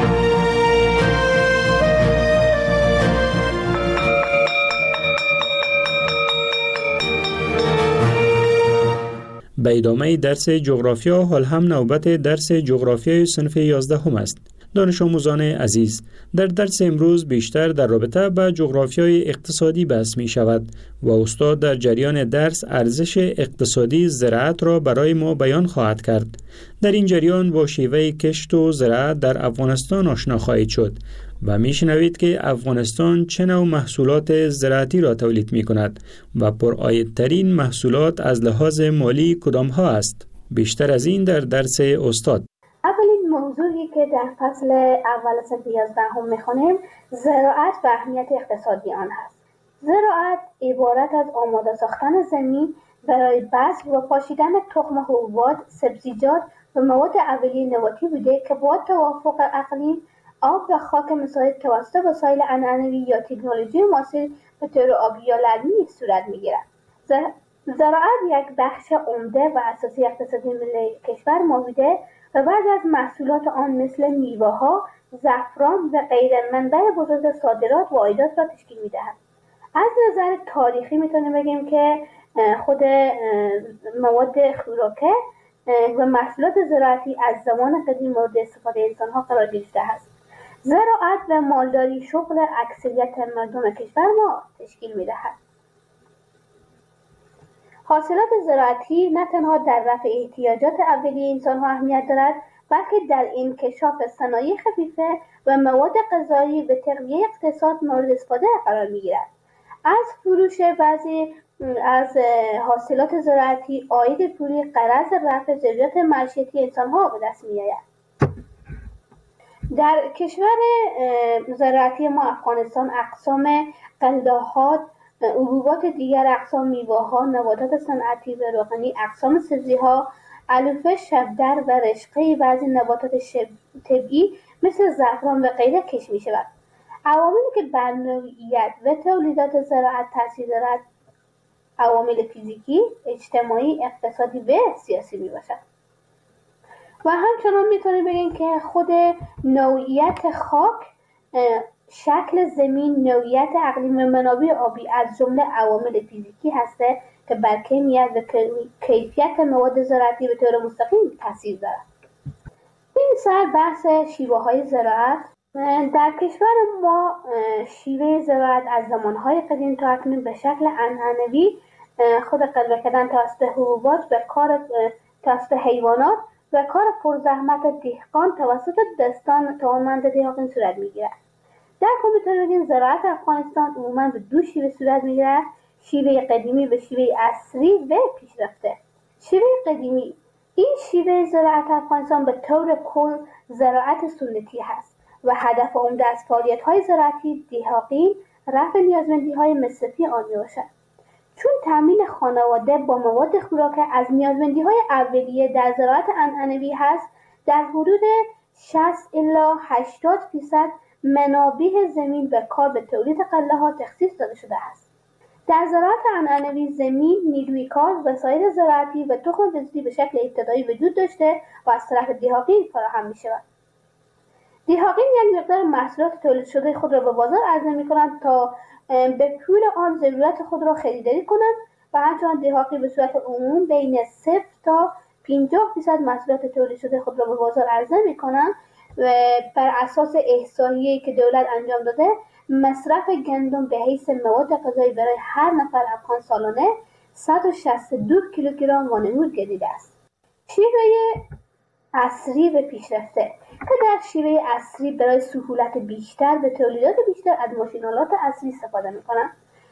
به ادامه درس جغرافیا حال هم نوبت درس جغرافیای صنف یازده هم است. دانش آموزان عزیز، در درس امروز بیشتر در رابطه با جغرافیای اقتصادی بحث می شود و استاد در جریان درس ارزش اقتصادی زراعت را برای ما بیان خواهد کرد. در این جریان با شیوه کشت و زراعت در افغانستان آشنا خواهید شد و می شنوید که افغانستان چه نوع محصولات زراعتی را تولید می کند و پرعایدترین محصولات از لحاظ مالی کدام ها است. بیشتر از این در درس استاد. اولین موضوعی که در فصل اول صنف یازدهم میخونیم زراعت و اهمیت اقتصادی آن هست. زراعت عبارت از آماده ساختن زمین برای بذر و پاشیدن تخم حبوبات، سبزیجات و مواد اولیه نباتی بوده که با توافق اقلیم، آب و خاک مساعد توسط وسایل عنعنوی یا تکنولوژی معاصر به طور آبی یا لرمی صورت میگیرد. زراعت یک بخش عمده و اساسی اقتصادی ملی کشور ما بوده و بعد از محصولات آن مثل میوه‌ها، زعفران و غیره منبع بزرگ صادرات و عایدات را تشکیل می‌دهد. از نظر تاریخی میتونیم بگیم که خود مواد خوراکه و محصولات زراعتی از زمان قدیم مورد استفاده انسان‌ها قرار گرفته است. زراعت و مالداری شغل اکثریت مردم کشور ما تشکیل می‌دهد. حاصلات زراعتی نه تنها در رفع احتیاجات اولیه انسان‌ها اهمیت دارد، بلکه در انکشاف صنایع خفیفه و مواد غذایی به تقویه اقتصاد مورد استفاده قرار می‌گیرد. از فروش بعضی از حاصلات زراعتی عاید پولی غرض رفع ضروریات معیشتی انسان‌ها به دست می‌آید. در کشور زراعتی ما افغانستان اقسام غله‌ها، حبوبات دیگر، اقسام میوه‌ها، نباتات صنعتی و روغنی، اقسام سبزی‌ها، علوفه، شبدر و رشقه بعضی نباتات طبیعی مثل زعفران و غیره کشت می شود. عواملی که بر نوعیت و تولیدات زراعت تاثیر دارد عوامل فیزیکی، اجتماعی، اقتصادی و سیاسی می باشد. و همچنان میتونیم بگیم که خود نوعیت خاک، شکل زمین، نوعیت اقلیم، منابع آبی از جمله عوامل فیزیکی هسته که بر کیفیت و کیفیت مواد زراعتی به طور مستقیم تاثیر دارد. این سر بحث شیوه های زراعت. در کشور ما شیوه زراعت از زمانهای قدیم تا اکنون به شکل عنعنوی خود قلبه کردن توسط حبوبات و کار توسط حیوانات و کار پرزحمت دهقان توسط دستان توانمند دهقان صورت میگیرد. در کل میتونیم بگیم زراعت افغانستان عموما به دو شیوه صورت میگیرد: شیوه قدیمی و شیوه عصری و پیشرفته. شیوه قدیمی، این شیوه زراعت افغانستان به طور کل زراعت سنتی هست و هدف عمده از فعالیت‌های زراعتی دهقانی رفع نیازمندی‌های مصرفی آن میباشد، چون تامین خانواده با مواد خوراک از نیازمندی‌های اولیه در زراعت عنعنوی هست. در حدود شصت الی هشتاد درصد منابع زمین و کار به تولید غله‌ها تخصیص داده شده است. در زراعت عنعنوی زمین، نیروی کار، وسایل زراعتی و تخم بذری به شکل ابتدایی وجود داشته و از طرف دهقان فراهم می‌شود. دهقان یک مقدار محصولات تولید شده خود را به بازار عرضه می‌کنند تا به پول آن ضرورت خود را خریداری کنند و همچنان دهقان به صورت عموم بین صفر تا پنجاه درصد محصولات تولید شده خود را به بازار عرضه می‌کنند و بر اساس احصایه‌ای که دولت انجام داده مصرف گندم به حیث مواد غذایی برای هر نفر افغان سالانه صد و شصت و دو کیلوگرم وانمود گردیده است. شیوه عصری و پیشرفته که در شیوه عصری برای سهولت بیشتر به تولیدات بیشتر از ماشین‌آلات عصری استفاده می‌کنند.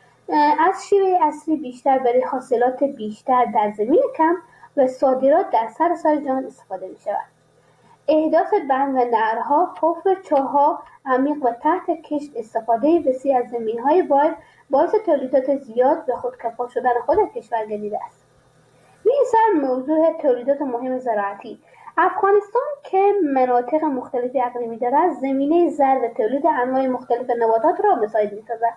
از شیوه عصری بیشتر برای حاصلات بیشتر در زمین کم و صادرات در سراسر جهان استفاده می‌شود. احداث بند و نهرها، حفر چاه‌ها عمیق و تحت کشت، استفاده وسیع از زمین‌های بایر باعث تولیدات زیاد و خودکفا شدن خود کشور گردیده است. می‌رسیم موضوع تولیدات مهم زراعتی. افغانستان که مناطق مختلفی اقلیمی دارد، زمینه زرع و تولید انواع مختلف نباتات را مساعد می‌سازد.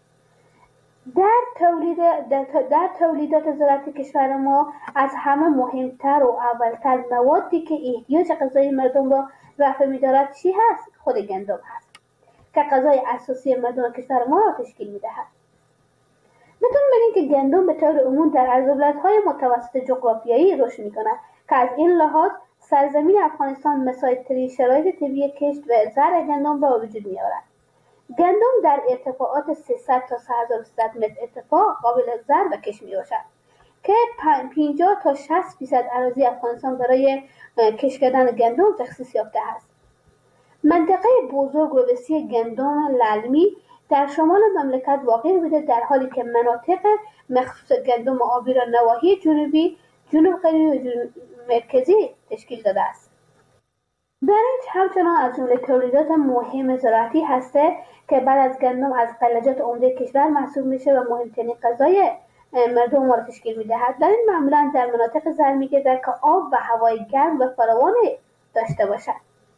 در تولید در, در تولیدات زراعتی کشور ما از همه مهمتر و اولتر موادی که احتیاج غذایی مردم را رفع می‌دارد چی هست؟ خود گندم هست که غذای اساسی مردم کشور ما را تشکیل می‌دهد. می‌تونیم بگیم که گندم به طور عموم در عرض‌البلدهای متوسط جغرافیایی رشد می‌کند که از این لحاظ سرزمین افغانستان مساعدترین شرایط طبیعی کشت و زرع گندم را وجود می‌آورد. گندم در ارتفاعات سیصد تا سه هزار و سیصد متر ارتفاع قابل زرع و کشت می‌باشد که پنجاه تا شصت درصد اراضی افغانستان برای کشت کردن گندم تخصیص یافته است. منطقه بزرگ و وسیع گندم للمی در شمال مملکت واقع بوده، در حالی که مناطق مخصوص گندم آبی را نواحی جنوبی، جنوب غربی و جنوب مرکزی تشکیل داده است. برنج همچنان از جمله تولیدات مهم زراعتی هسته که بعد از گندم از غلجات عمده کشور محسوب میشه و مهمترین غذای مردم ما را تشکیل میدهد. برنج معمولا در مناطق زرع میگردد که آب و هوای گرم و فراوان داشته باشد.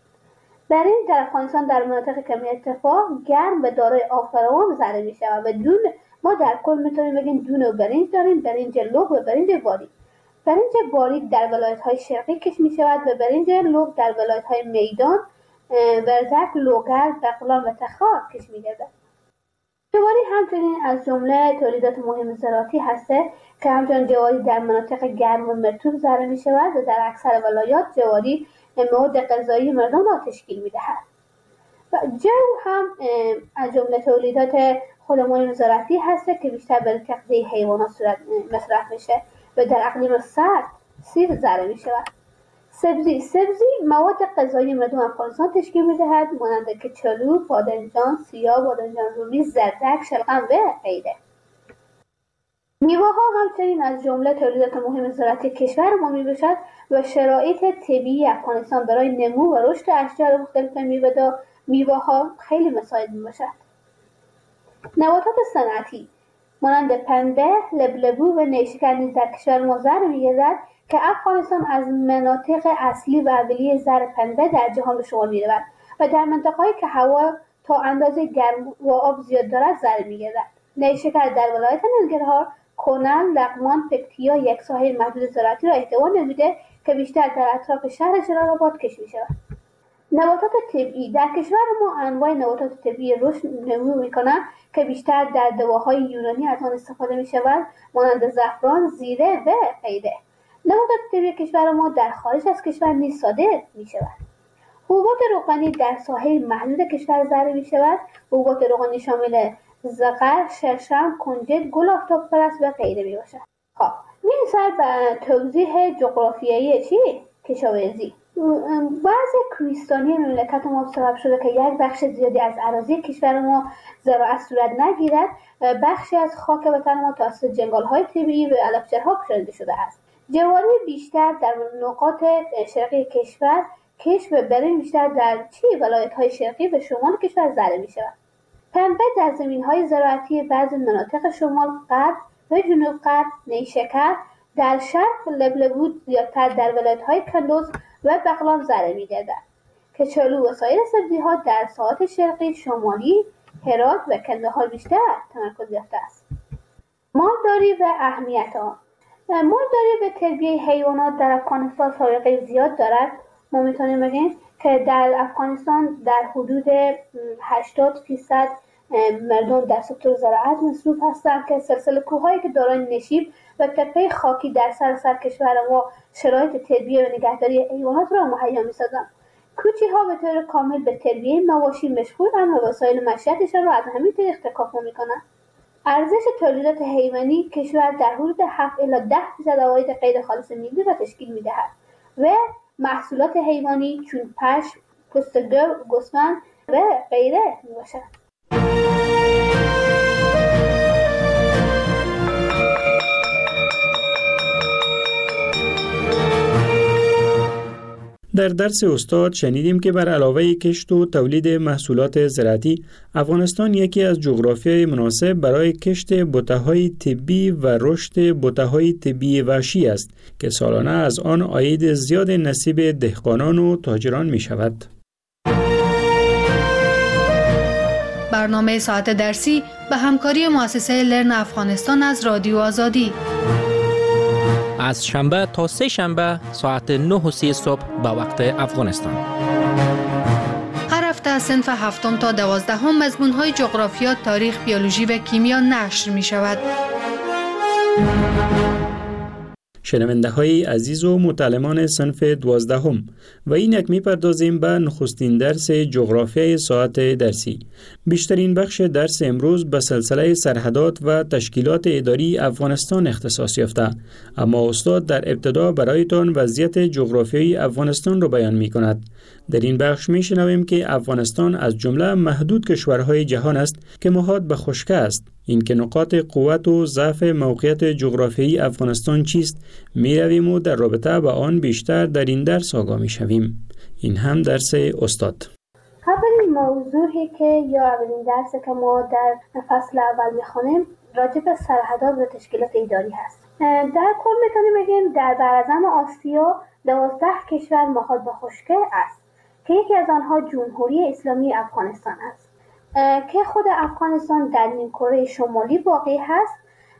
برنج در افغانستان در مناطق کمی ارتفاع، گرم و دارای آب فراوان زرع میشود و دون ما در کل میتونیم بگیم دو نوع برنج داریم: برنج لوگ و برنج باریک. برنج باریک در ولایت‌های شرقی کشت می‌شود و برنج لوگ در ولایت‌های میدان، ورزک، لوگر، بغلان و تخار کشت می‌گردد. جواری همچنین از جمله تولیدات مهم زراعتی هسته که همچنین جواری در مناطق گرم و مرطوب زرع می‌شود و در اکثر ولایات جواری مواد غذایی مردم را تشکیل می‌دهد. و جو هم از جمله تولیدات خود مهم زراعتی هسته که بیشتر برای تغذیه حیوانات مصرف میشه و در اقلیم سرد سیر زرع می شود. سبزی سبزی مواد غذایی مردم افغانستان تشکیل می دهد، مانند کچالو، بادنجان سیاه، بادنجان رومی، زردک، شلغم و غیره. میوه ها همچنین از جمله تولیدات مهم زراعتی کشور ما می باشد و شرایط طبیعی افغانستان برای نمو و رشد اشجار مختلف میوه میوه ها خیلی مساعد می باشد. نباتات صنعتی مانند پنبه، لبلبو و نیشکر نیز در کشور ما زرع می‌گردد که افغانستان از مناطق اصلی و اولیه زر پنبه در جهان به شمار می‌رود و در منطقه‌هایی که هوا تا اندازه گرم و آب زیاد دارد زر می‌گردد. نیشکر در ولایت ننگرهار، کنل، لغمان، پکتیا یک ساحل محدود زراعتی را احتوا نموده که بیشتر در اطراف شهر جلال‌آباد کشت می‌شود. نباتات طبیعی در کشور ما انواع نباتات طبیعی رشد نمو می‌کنند که بیشتر در دواهای یونانی از آن استفاده می‌شود، مانند زعفران، زیره و غیره. نباتات طبیعی کشور ما در خارج از کشور نیز صادر می‌شود. حبوبات روغنی در ساحل محدود کشور زرع می‌شود. حبوبات روغنی شامل زغر، شرشم، کنجد، گل آفتاب پرست و غیره میباشد. خب می‌رسد به توضیح جغرافیایی چی؟ کشاورزی. بعض کوهستانی مملکت ما سبب شده که یک بخش زیادی از اراضی کشور ما زراعت صورت نگیرد. بخشی از خاک وطن ما توسط جنگل‌های طبیعی و علفچرها پوشانده شده است. جواری بیشتر در نقاط شرقی کشور، کشت و برنج بیشتر در چی ولایت‌های شرقی و شمال کشور زرع می‌شود. پنبه در زمین‌های زراعتی بعضی مناطق شمال غرب و جنوب غرب، نیشکر در شرق لبلبود زیادتر در ولایت‌های کندوز و بغلان زرع می‌گردد. کچالو و سایر سبزی‌ها در ساحات شرقی، شمالی، هرات و کندهار بیشتر تمرکز یافته است. مالداری و اهمیت آن. مالداری و تربیت حیوانات در افغانستان سابقه زیاد دارد. ما می‌تونیم بگیم که در افغانستان در حدود هشتاد درصد مردم در سکتور زراعت مصروف هستند که سلسله کوه‌هایی که دارای نشیب و تپه خاکی در سراسر کشور ما شرایط تربیت و نگهداری حیوانات را مهیا می‌سازند. کوچی‌ها به طور کامل به تربیت مواشی مشغولند و وسایل معیشتشان را از همین طریق تکامل می‌کنند. ارزش تولیدات حیوانی کشور در حدود هفت الی ده درصد عواید غیر خالص ملی را تشکیل می‌دهد و محصولات حیوانی چون پشم، پوست گاو، گوسفند و غیره میباشد. در درس استاد شنیدیم که بر علاوه کشت و تولید محصولات زراعتی، افغانستان یکی از جغرافیای مناسب برای کشت بوته‌های طبی و رشد بوته‌های طبی وحشی است که سالانه از آن عاید زیاد نصیب دهقانان و تاجران می شود. برنامه ساعت درسی به همکاری مؤسسه لرن افغانستان از رادیو آزادی. از شنبه تا سه شنبه ساعت نه و سی صبح به وقت افغانستان. هر هفته از صنف هفتم تا دوازدهم مضمون‌های جغرافیا، تاریخ، بیولوژی و کیمیا نشر می شود. شنونده های عزیز و متعلمان صنف دوازدهم، و اینک می پردازیم به نخستین درس جغرافیای ساعت درسی. بیشترین بخش درس امروز به سلسله سرحدات و تشکیلات اداری افغانستان اختصاص یافته، اما استاد در ابتدا برایتان وضعیت جغرافیایی افغانستان را بیان می کند. در این بخش می شنویم که افغانستان از جمله محدود کشورهای جهان است که محاط به خشکی است. این که نقاط قوت و ضعف موقعیت جغرافیایی افغانستان چیست، می رویم و در رابطه با آن بیشتر در این درس آگاه می شویم. این هم درس استاد. اولین موضوعی که یا اولین درسی که ما در فصل اول می خوانیم راجع به سرحدات و تشکیلات اداری هست. در کل میتونیم بگیم در براعظم آسیا دوازده کشور محاط به خشکی است که یکی از آنها جمهوری اسلامی افغانستان است که خود افغانستان در نیمکره شمالی واقع هست.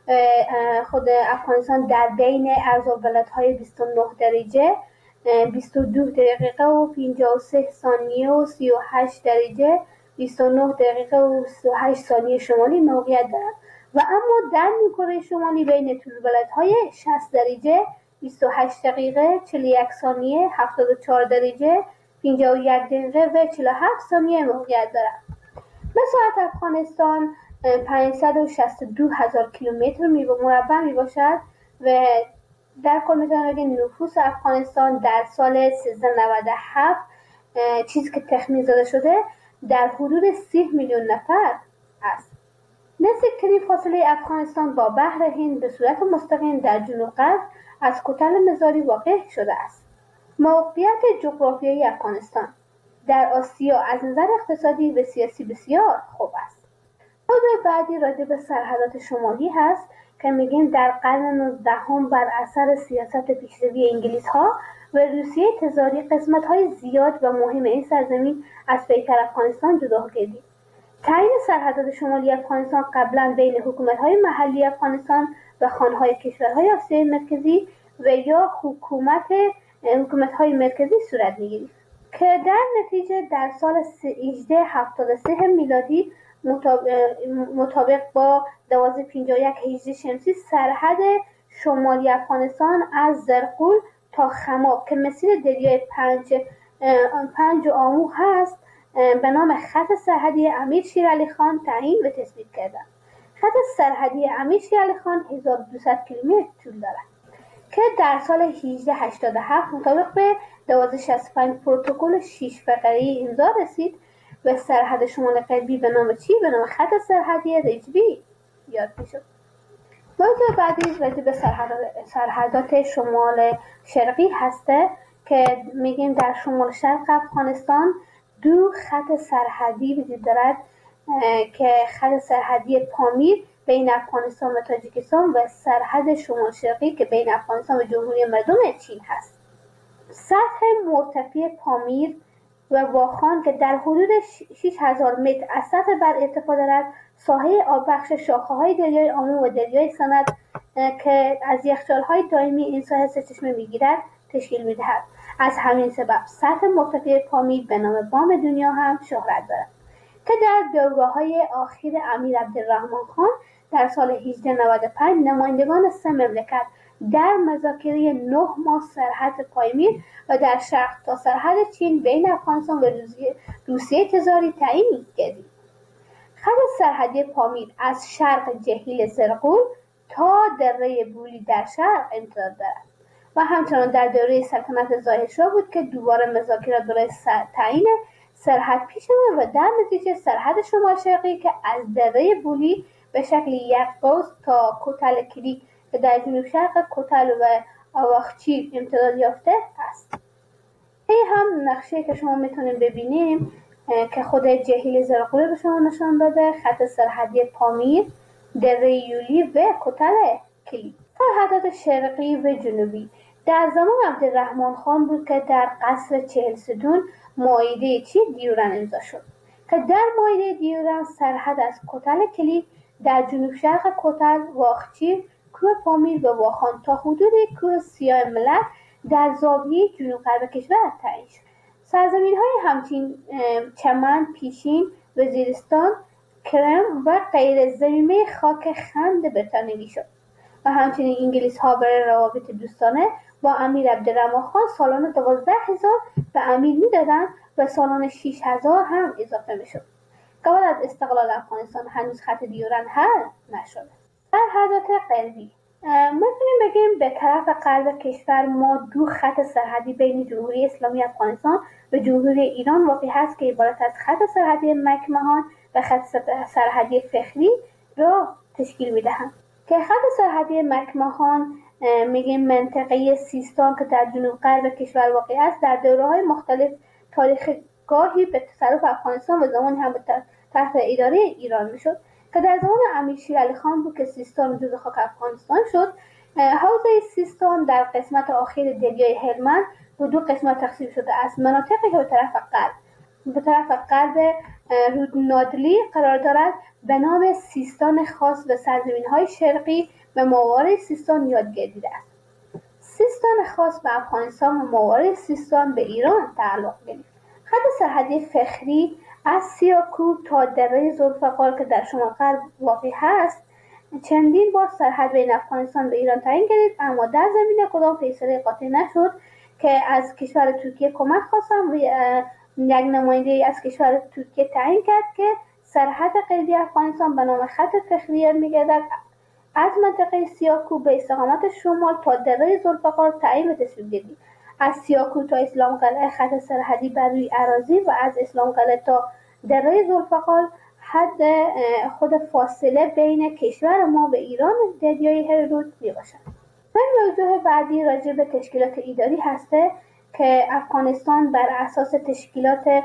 خود افغانستان در بین عرض و بلدهای بیست و نه درجه، بیست و دو دقیقه و پنجاه و سه ثانیه و سی و هشت درجه، بیست و نه دقیقه و سی و هشت ثانیه شمالی موقعیت دارد و اما در نیمکره شمالی بین طول بلدهای شصت درجه، بیست و هشت دقیقه، چهل و یک ثانیه، هفتاد و چهار درجه، پنجاه و یک دقیقه و چهل و هفت ثانیه موقعیت دارد. مساحت افغانستان پانصد و شصت و دو هزار کیلومتر مربع می باشد و در کل میتونم بگیم نفوس افغانستان در سال سیزده نود و هفت چیزی که تخمین زده شده در حدود سی میلیون نفر است. نزدیکترین فاصله افغانستان با بحر هند به صورت مستقیم در جنوب غرب از کتل مزاری واقع شده است. موقعیت جغرافیایی افغانستان در آسیا از نظر اقتصادی و سیاسی بسیار خوب است. موضوع بعدی راجع به سرحدات شمالی هست که میگیم در قرن نوزدهم بر اثر سیاست پیشروی انگلیس ها و روسیه تزاری قسمت های زیاد و مهم این سرزمین از پیکر افغانستان جدا گردید. تعیین سرحدات شمالی افغانستان قبلا بین حکومت های محلی افغانستان و خانهای کشورهای آسیای مرکزی و یا حکومت حکومت های مرکزی صورت میگیرد که در نتیجه در سال هجده هفتاد و سه میلادی مطابق با دوازده پنجاه و یک هجری شمسی سرحد شمالی افغانستان از زرقول تا خماب که مسیر دریای پنج پنج آمو هست به نام خط سرحدی امیر شیر علی خان تعیین و تثبیت کردند. خط سرحدی امیر شیر علی خان هزار و دویست کیلومتر طول دارد که در سال هجده هشتاد و هفت مطابق به دوازده شصت و پنج پروتکل شش فقره‌ای امضا رسید و سرحد شمال غربی به نام چی؟ به نام خط سرحدی رجبی یاد میشد. موضوع بعدی راجع به سرحدات شمال شرقی هسته که میگیم در شمال شرق افغانستان دو خط سرحدی وجود دارد که خط سرحدی پامیر بین افغانستان و تاجیکستان و سرحد شمال شرقی که بین افغانستان و جمهوری مردم چین هست. سطح مرتفع پامیر و واخان که در حدود شش هزار متر از سطح بر ارتفاع دارد، ساحه آببخش شاخه‌های دریای آمو و دریای سند که از یخچال‌های دائمی این ساحه سرچشمه می‌گیرد تشکیل می‌دهد. از همین سبب سطح مرتفع پامیر به نام بام دنیا هم شهرت دارد که در دوره‌های اخیر امیر عبدالرحمن خان در سال هجده نود و پنج نمایندگان سه مملکت در مذاکره نه ماه سرحد پامیر و در شرق تا سرحد چین بین افغانستان و روسیه, روسیه تزاری تعیین گردید. خط سرحدی پامیر از شرق جهیل زرقول تا دره بولی در شرق امتداد دارد و همچنان در دوره سلطنت ظاهرشاه بود که دوباره مذاکرات برای تعیین سرحد پیش آمد و در نتیجه سرحد شمال شرقی که از دره بولی به شکل یک قوس تا کوتل کلی که در جنوب شرق کوتل و آواخچی امتداد یافته است. این هم نقشه که شما میتونید ببینیم که خود جهیل زرقول به شما نشان داده، خط سرحدی پامیر، دره یولی و کوتل کلی. سرحدات شرقی و جنوبی در زمان عبدالرحمن خان بود که در قصر چهل ستون معاهده چی دیورن امضا شد که در معاهده دیورن سرحد از کوتل کلی در جنوب شرق کوتل، واخچی، کوه پامیر و واخان تا حدود کوه سیاه ملت در زاویه جنوب غرب کشور تعیین شد. سرزمین های همچین چمن، پیشین، وزیرستان، کرم و غیر زمینه خاک خند بریتانیایی شد و همچنین انگلیس ها برای روابط دوستانه با امیر عبدالرحمن خان سالانه دوازده هزار به امیر میدادند و سالانه شش هزار هم اضافه میشد. قبل از استقلال افغانستان هنوز خط دیورن حل نشده. سرحدات غربی میتونیم بگیم به طرف غرب کشور ما دو خط سرحدی بین جمهوری اسلامی افغانستان و جمهوری ایران واقع هست که عبارت از خط سرحدی مکمهان و خط سرحدی فخری را تشکیل میدهند که خط سرحدی مکمهان میگیم منطقه سیستان که در جنوب غرب کشور واقع است در دوره‌های مختلف تاریخ گاهی به تصرف افغانستان و زمانی هم به تحت اداره ایران میشد که در زمان امیر شیر علی خان بود که سیستان جزو خاک افغانستان شد. حوزه سیستان در قسمت آخر دریای هلمند به دو قسمت تقسیم شده است. مناطقی که به طرف غرب به طرف غرب رودنادلی قرار دارد به نام سیستان خاص و سرزمین‌های شرقی و ماورای سیستان یاد گردیده است. سیستان خاص به افغانستان و ماورای سیستان به ایران تعلق گرفت. خط سرحدی فخری از سیاکو تا دره ذوالفقار که در شمال غرب واقع هست چندین بار سرحد بین افغانستان و ایران تعیین گردید، اما در زمینه کدام فیصله قاطع نشد که از کشور ترکیه کمک خواستم و یک نماینده از کشور ترکیه تعیین کرد که سرحد غربی افغانستان به نام خط فخری میگردد از منطقه سیاکو به استقامت شمال تا دره ذوالفقار تعیین و تصویب گردید. از سیاکو تا اسلام قلعه خط سرحدی بر روی اراضی و از اسلام قلعه تا دره ذوالفقار حد خود فاصله بین کشور ما و ایران دریای هرود می باشد. من موضوع بعدی راجع به تشکیلات اداری هسته که افغانستان بر اساس تشکیلات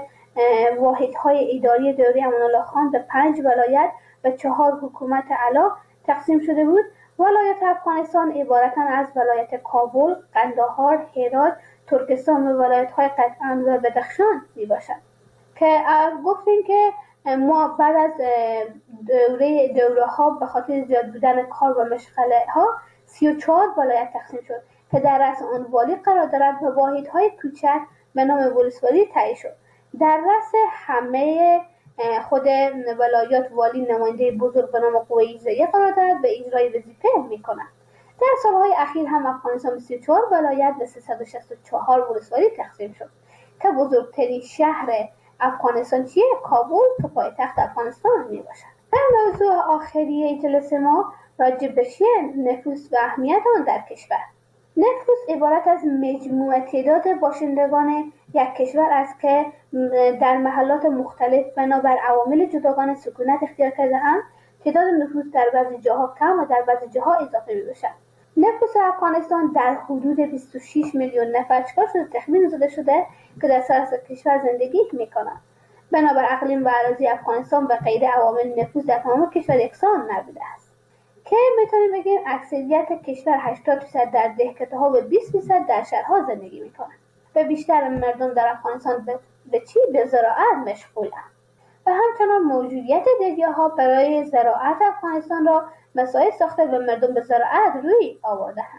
واحدهای اداری دوره امان الله خان به پنج ولایت و چهار حکومت اعلی تقسیم شده بود ولایت افغانستان عبارتند از ولایت کابل، قندهار، هرات، ترکستان و ولایت‌های قطعان و بدخشان میباشد که گفتیم که ما بعد از دوره دوره ها به خاطر زیاد بودن کار و مشغله ها سی و چهار ولایت تقسیم شد که در رأس آن والی قرار دارد و واحدهای کوچک به نام ولسوالی تعیین شد. در رأس همه خود ولایات والی نماینده بزرگ به نام قوه اجرایی قرار دارد و اجرای وظیفه می‌کند. در سالهای اخیر هم افغانستان به سی و چهار ولایت به سیصد و شصت و چهار ولسوالی تقسیم شد که بزرگترین شهر افغانستان چیه؟ کابل که پایتخت افغانستان میباشد. در موضوع آخری جلسه ما راجع به نفوس و اهمیت آن در کشور. نفوس عبارت از مجموع تعداد باشندگان یک کشور است که در محلات مختلف بنابر عوامل جداگانه سکونت اختیار کرده‌اند. تعداد نفوس در بعضی جاها کم و در بعضی جاها اضافه میباشد. نفوس افغانستان در حدود بیست و شش میلیون نفر چکار شده تخمین زده شده که در سراسر کشور زندگی میکنند. بنابر اقلیم و اراضی افغانستان به غیر عوامل نفوس در تمام کشور یکسان نبوده است که میتونیم بگیم اکثریت کشور هشتاد درصد در دهکده‌ها و بیست درصد در شهرها زندگی میکنند و بیشتر مردم در افغانستان به, به چی؟ به زراعت مشغولند و همچنان موجودیت دریاها برای زراعت افغانستان را مساعد ساخته و مردم به زراعت روی آورده‌اند.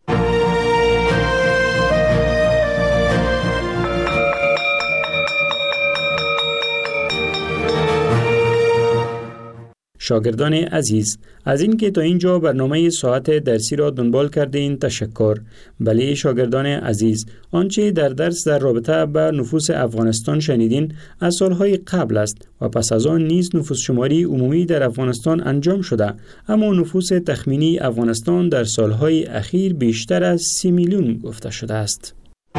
شاگردان عزیز، از اینکه تا اینجا برنامه ساعت درسی را دنبال کردین تشکر. بله شاگردان عزیز، آنچه در درس در رابطه با نفوس افغانستان شنیدین از سالهای قبل است و پس از آن نیز نفوس شماری عمومی در افغانستان انجام شده، اما نفوس تخمینی افغانستان در سالهای اخیر بیشتر از سی میلیون گفته شده است.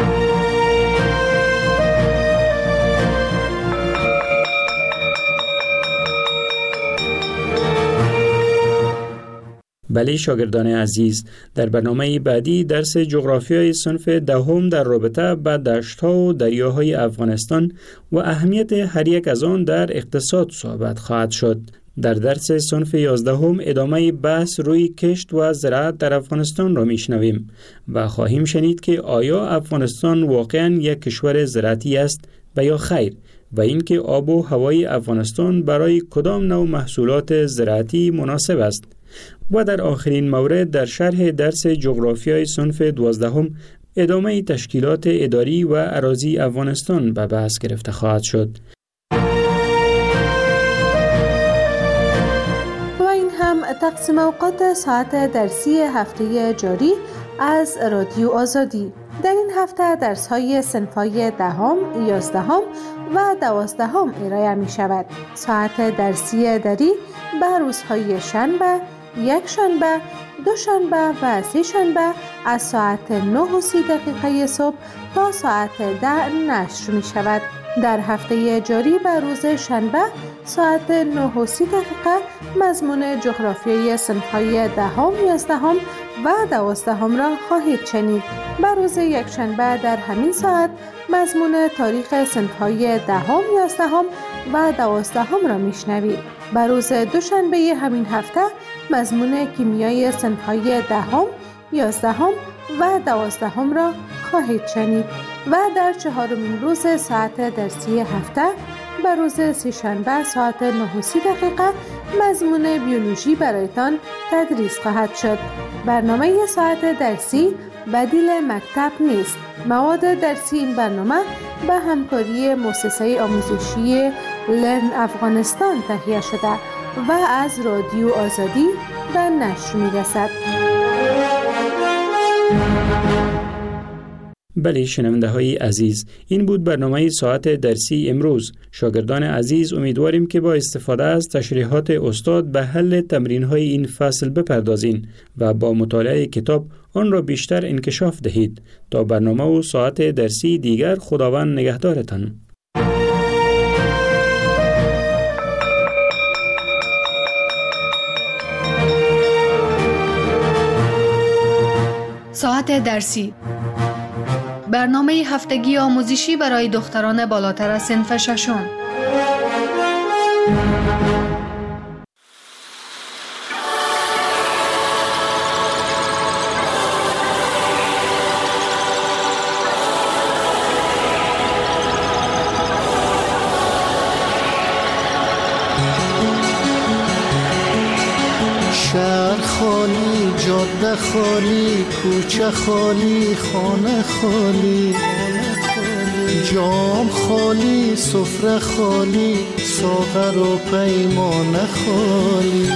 بله شاگردان عزیز، در برنامه بعدی درس جغرافیای صنف دهم در رابطه با دشت‌ها و دریاهای افغانستان و اهمیت هر یک از آن در اقتصاد صحبت خواهد شد. در درس صنف یازدهم ادامه بحث روی کشت و زراعت در افغانستان را میشنویم و خواهیم شنید که آیا افغانستان واقعاً یک کشور زراعتی است و یا خیر، و اینکه آب و هوای افغانستان برای کدام نوع محصولات زراعتی مناسب است. و در آخرین مورد در شرح درس جغرافیای صنف دوازدهم ادامه تشکیلات اداری و اراضی افغانستان به بحث گرفته خواهد شد. و این هم تقسیم اوقات ساعت درسی هفته جاری از رادیو آزادی. در این هفته درس‌های صنف‌های دهم، یازدهم و دوازدهم ارائه می شود. ساعت درسی دری به روزهای شنبه، یک شنبه، دو شنبه و سه شنبه از ساعت نه و سی دقیقه صبح تا ساعت ده نشر می شود. در هفته جاری به روز شنبه ساعت نه و سی دقیقه مضمون جغرافیای صنف‌های دهم، یازدهم و دوازدهم را خواهید شنید. به روز یک شنبه در همین ساعت مضمون تاریخ صنف‌های دهم، یازدهم و دوازدهم را میشنوید. به روز دوشنبه همین هفته مضمون کیمیای صنف‌های دهم، یازدهم و دوازدهم را خواهید شنید و در چهارمین روز ساعت درسی هفته به روز سه‌شنبه ساعت نه و سی دقیقه مضمون بیولوژی برایتان تدریس خواهد شد. برنامه ساعت درسی بدیل مکتب نیست. مواد درسی این برنامه به همکاری مؤسسه آموزشی لرن افغانستان تهیه شده و از رادیو آزادی به نشر می‌رسد. بله شنونده های عزیز، این بود برنامه ساعت درسی امروز. شاگردان عزیز امیدواریم که با استفاده از تشریحات استاد به حل تمرین های این فصل بپردازین و با مطالعه کتاب آن را بیشتر انکشاف دهید. تا برنامه و ساعت درسی دیگر خداوند نگهدارتان. ساعت درسی، برنامه هفتگی آموزشی برای دختران بالاتر از صنف ششم. خالی، جاده خالی، کوچه خالی، خانه خالی، جام خالی، سفره خالی، ساغر و پیمانه خالی.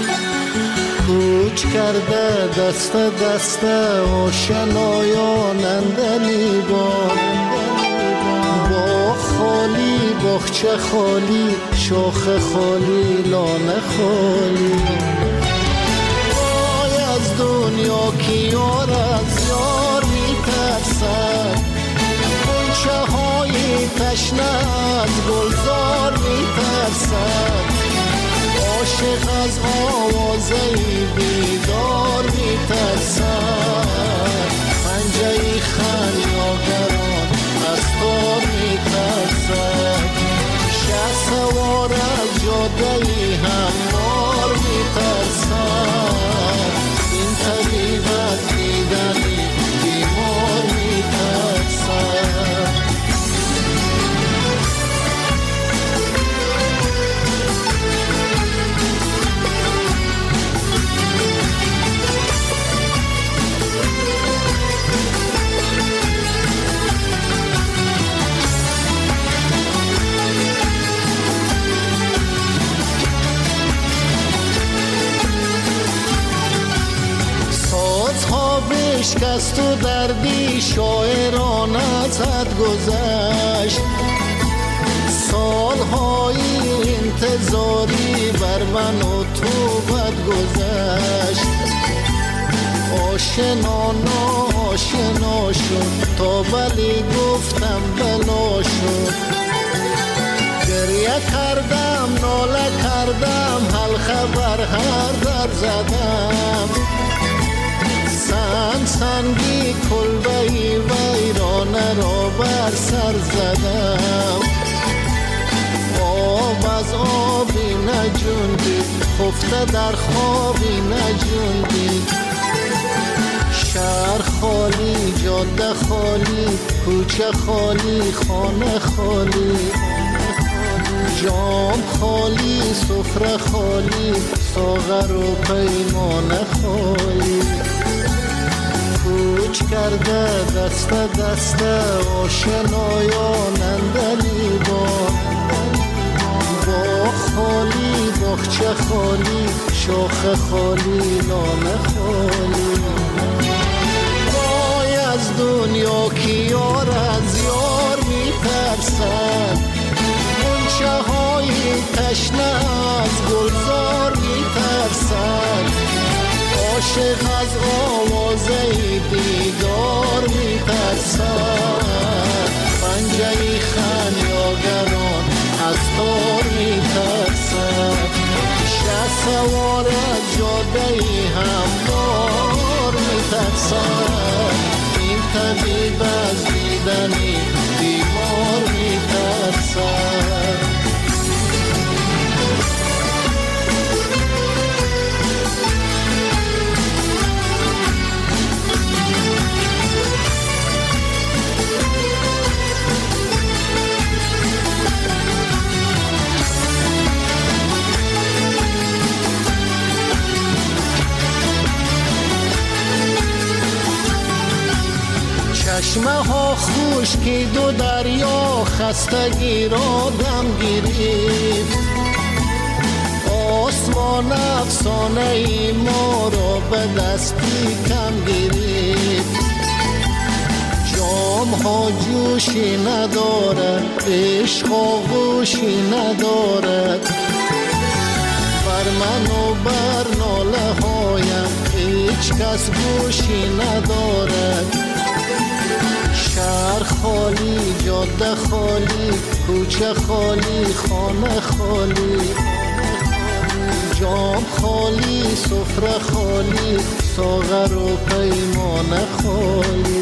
کوچ کرده دست دست آشنایان اندلی بار، باغ خالی، باغچه خالی، شاخ خالی، لانه خالی. وای از دنیا که یار از یار میترسد، غنچه های تشنه از گلزار میترسد، عاشق از آوازه بیدار میترسد، پنجه خمیازگران از تار میترسد، شه سوار از جاده هموار میترسد، این طبیب از دیدن بیمار میترسد. بشکست و دردی شاعران از حد گذشت، سالهای انتظاری بر من و تو بد گذشت، آشنا ناآشنا شد تا بلی گفتم بلا شد، گریه کردم ناله کردم حل خبر هر در زدم، سنگ سنگی کلبهی ویرانه را بر سر زدم، آب از آبی نجوندی خفته در خوابی نجوندی، شهر خالی، جاده خالی، کوچه خالی، خانه خالی، جام خالی، سفره خالی، ساغر و پیمانه خالی. کوچ کرده دست دست آشنایان اندلی بار، باغ خالی، باغچه خالی، شاخ خالی، لانه خالی. وای از دنیا که یار از یار میترسد، غنچه های تشنه از گلزار میترسد، عاشق از آوازه دیدار میترسد، پنجه خمیازگران از تار میترسد، شه سوار از جاده هموار میترسد، این طبیب از دیدنی بیمار میترسد. چشمه ها خشکی دو دریا خستگی را دم گرفت، آسمان افسانه ای ما را به دستی کم گرفت، جام ها جوشی ندارد، عشق آغوشی ندارد، بر من و بر ناله هایم هیچ کس گوشی ندارد، شهر خالی، جاده خالی، کوچه خالی، خانه خالی، جام خالی، سفره خالی، ساغر و پیمانه خالی.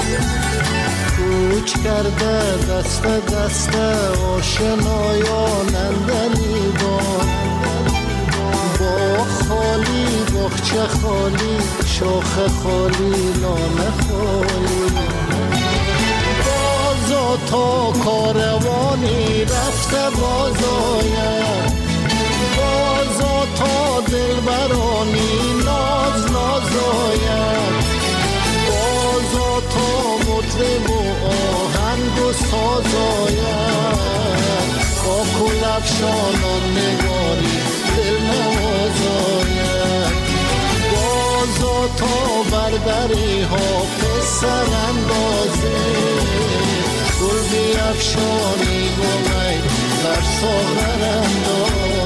کوچ کرده دست دست آشنایان اندلی بار، باغ خالی، باغچه خالی، شاخ خالی، لانه خالی. بازا تا کاروانی رفته باز آید، بازا تا دلبرانی نگاری دل نوازاید بازا تا بردری ها پسر اندازه گل بیفشانی گلی در ساغر انداز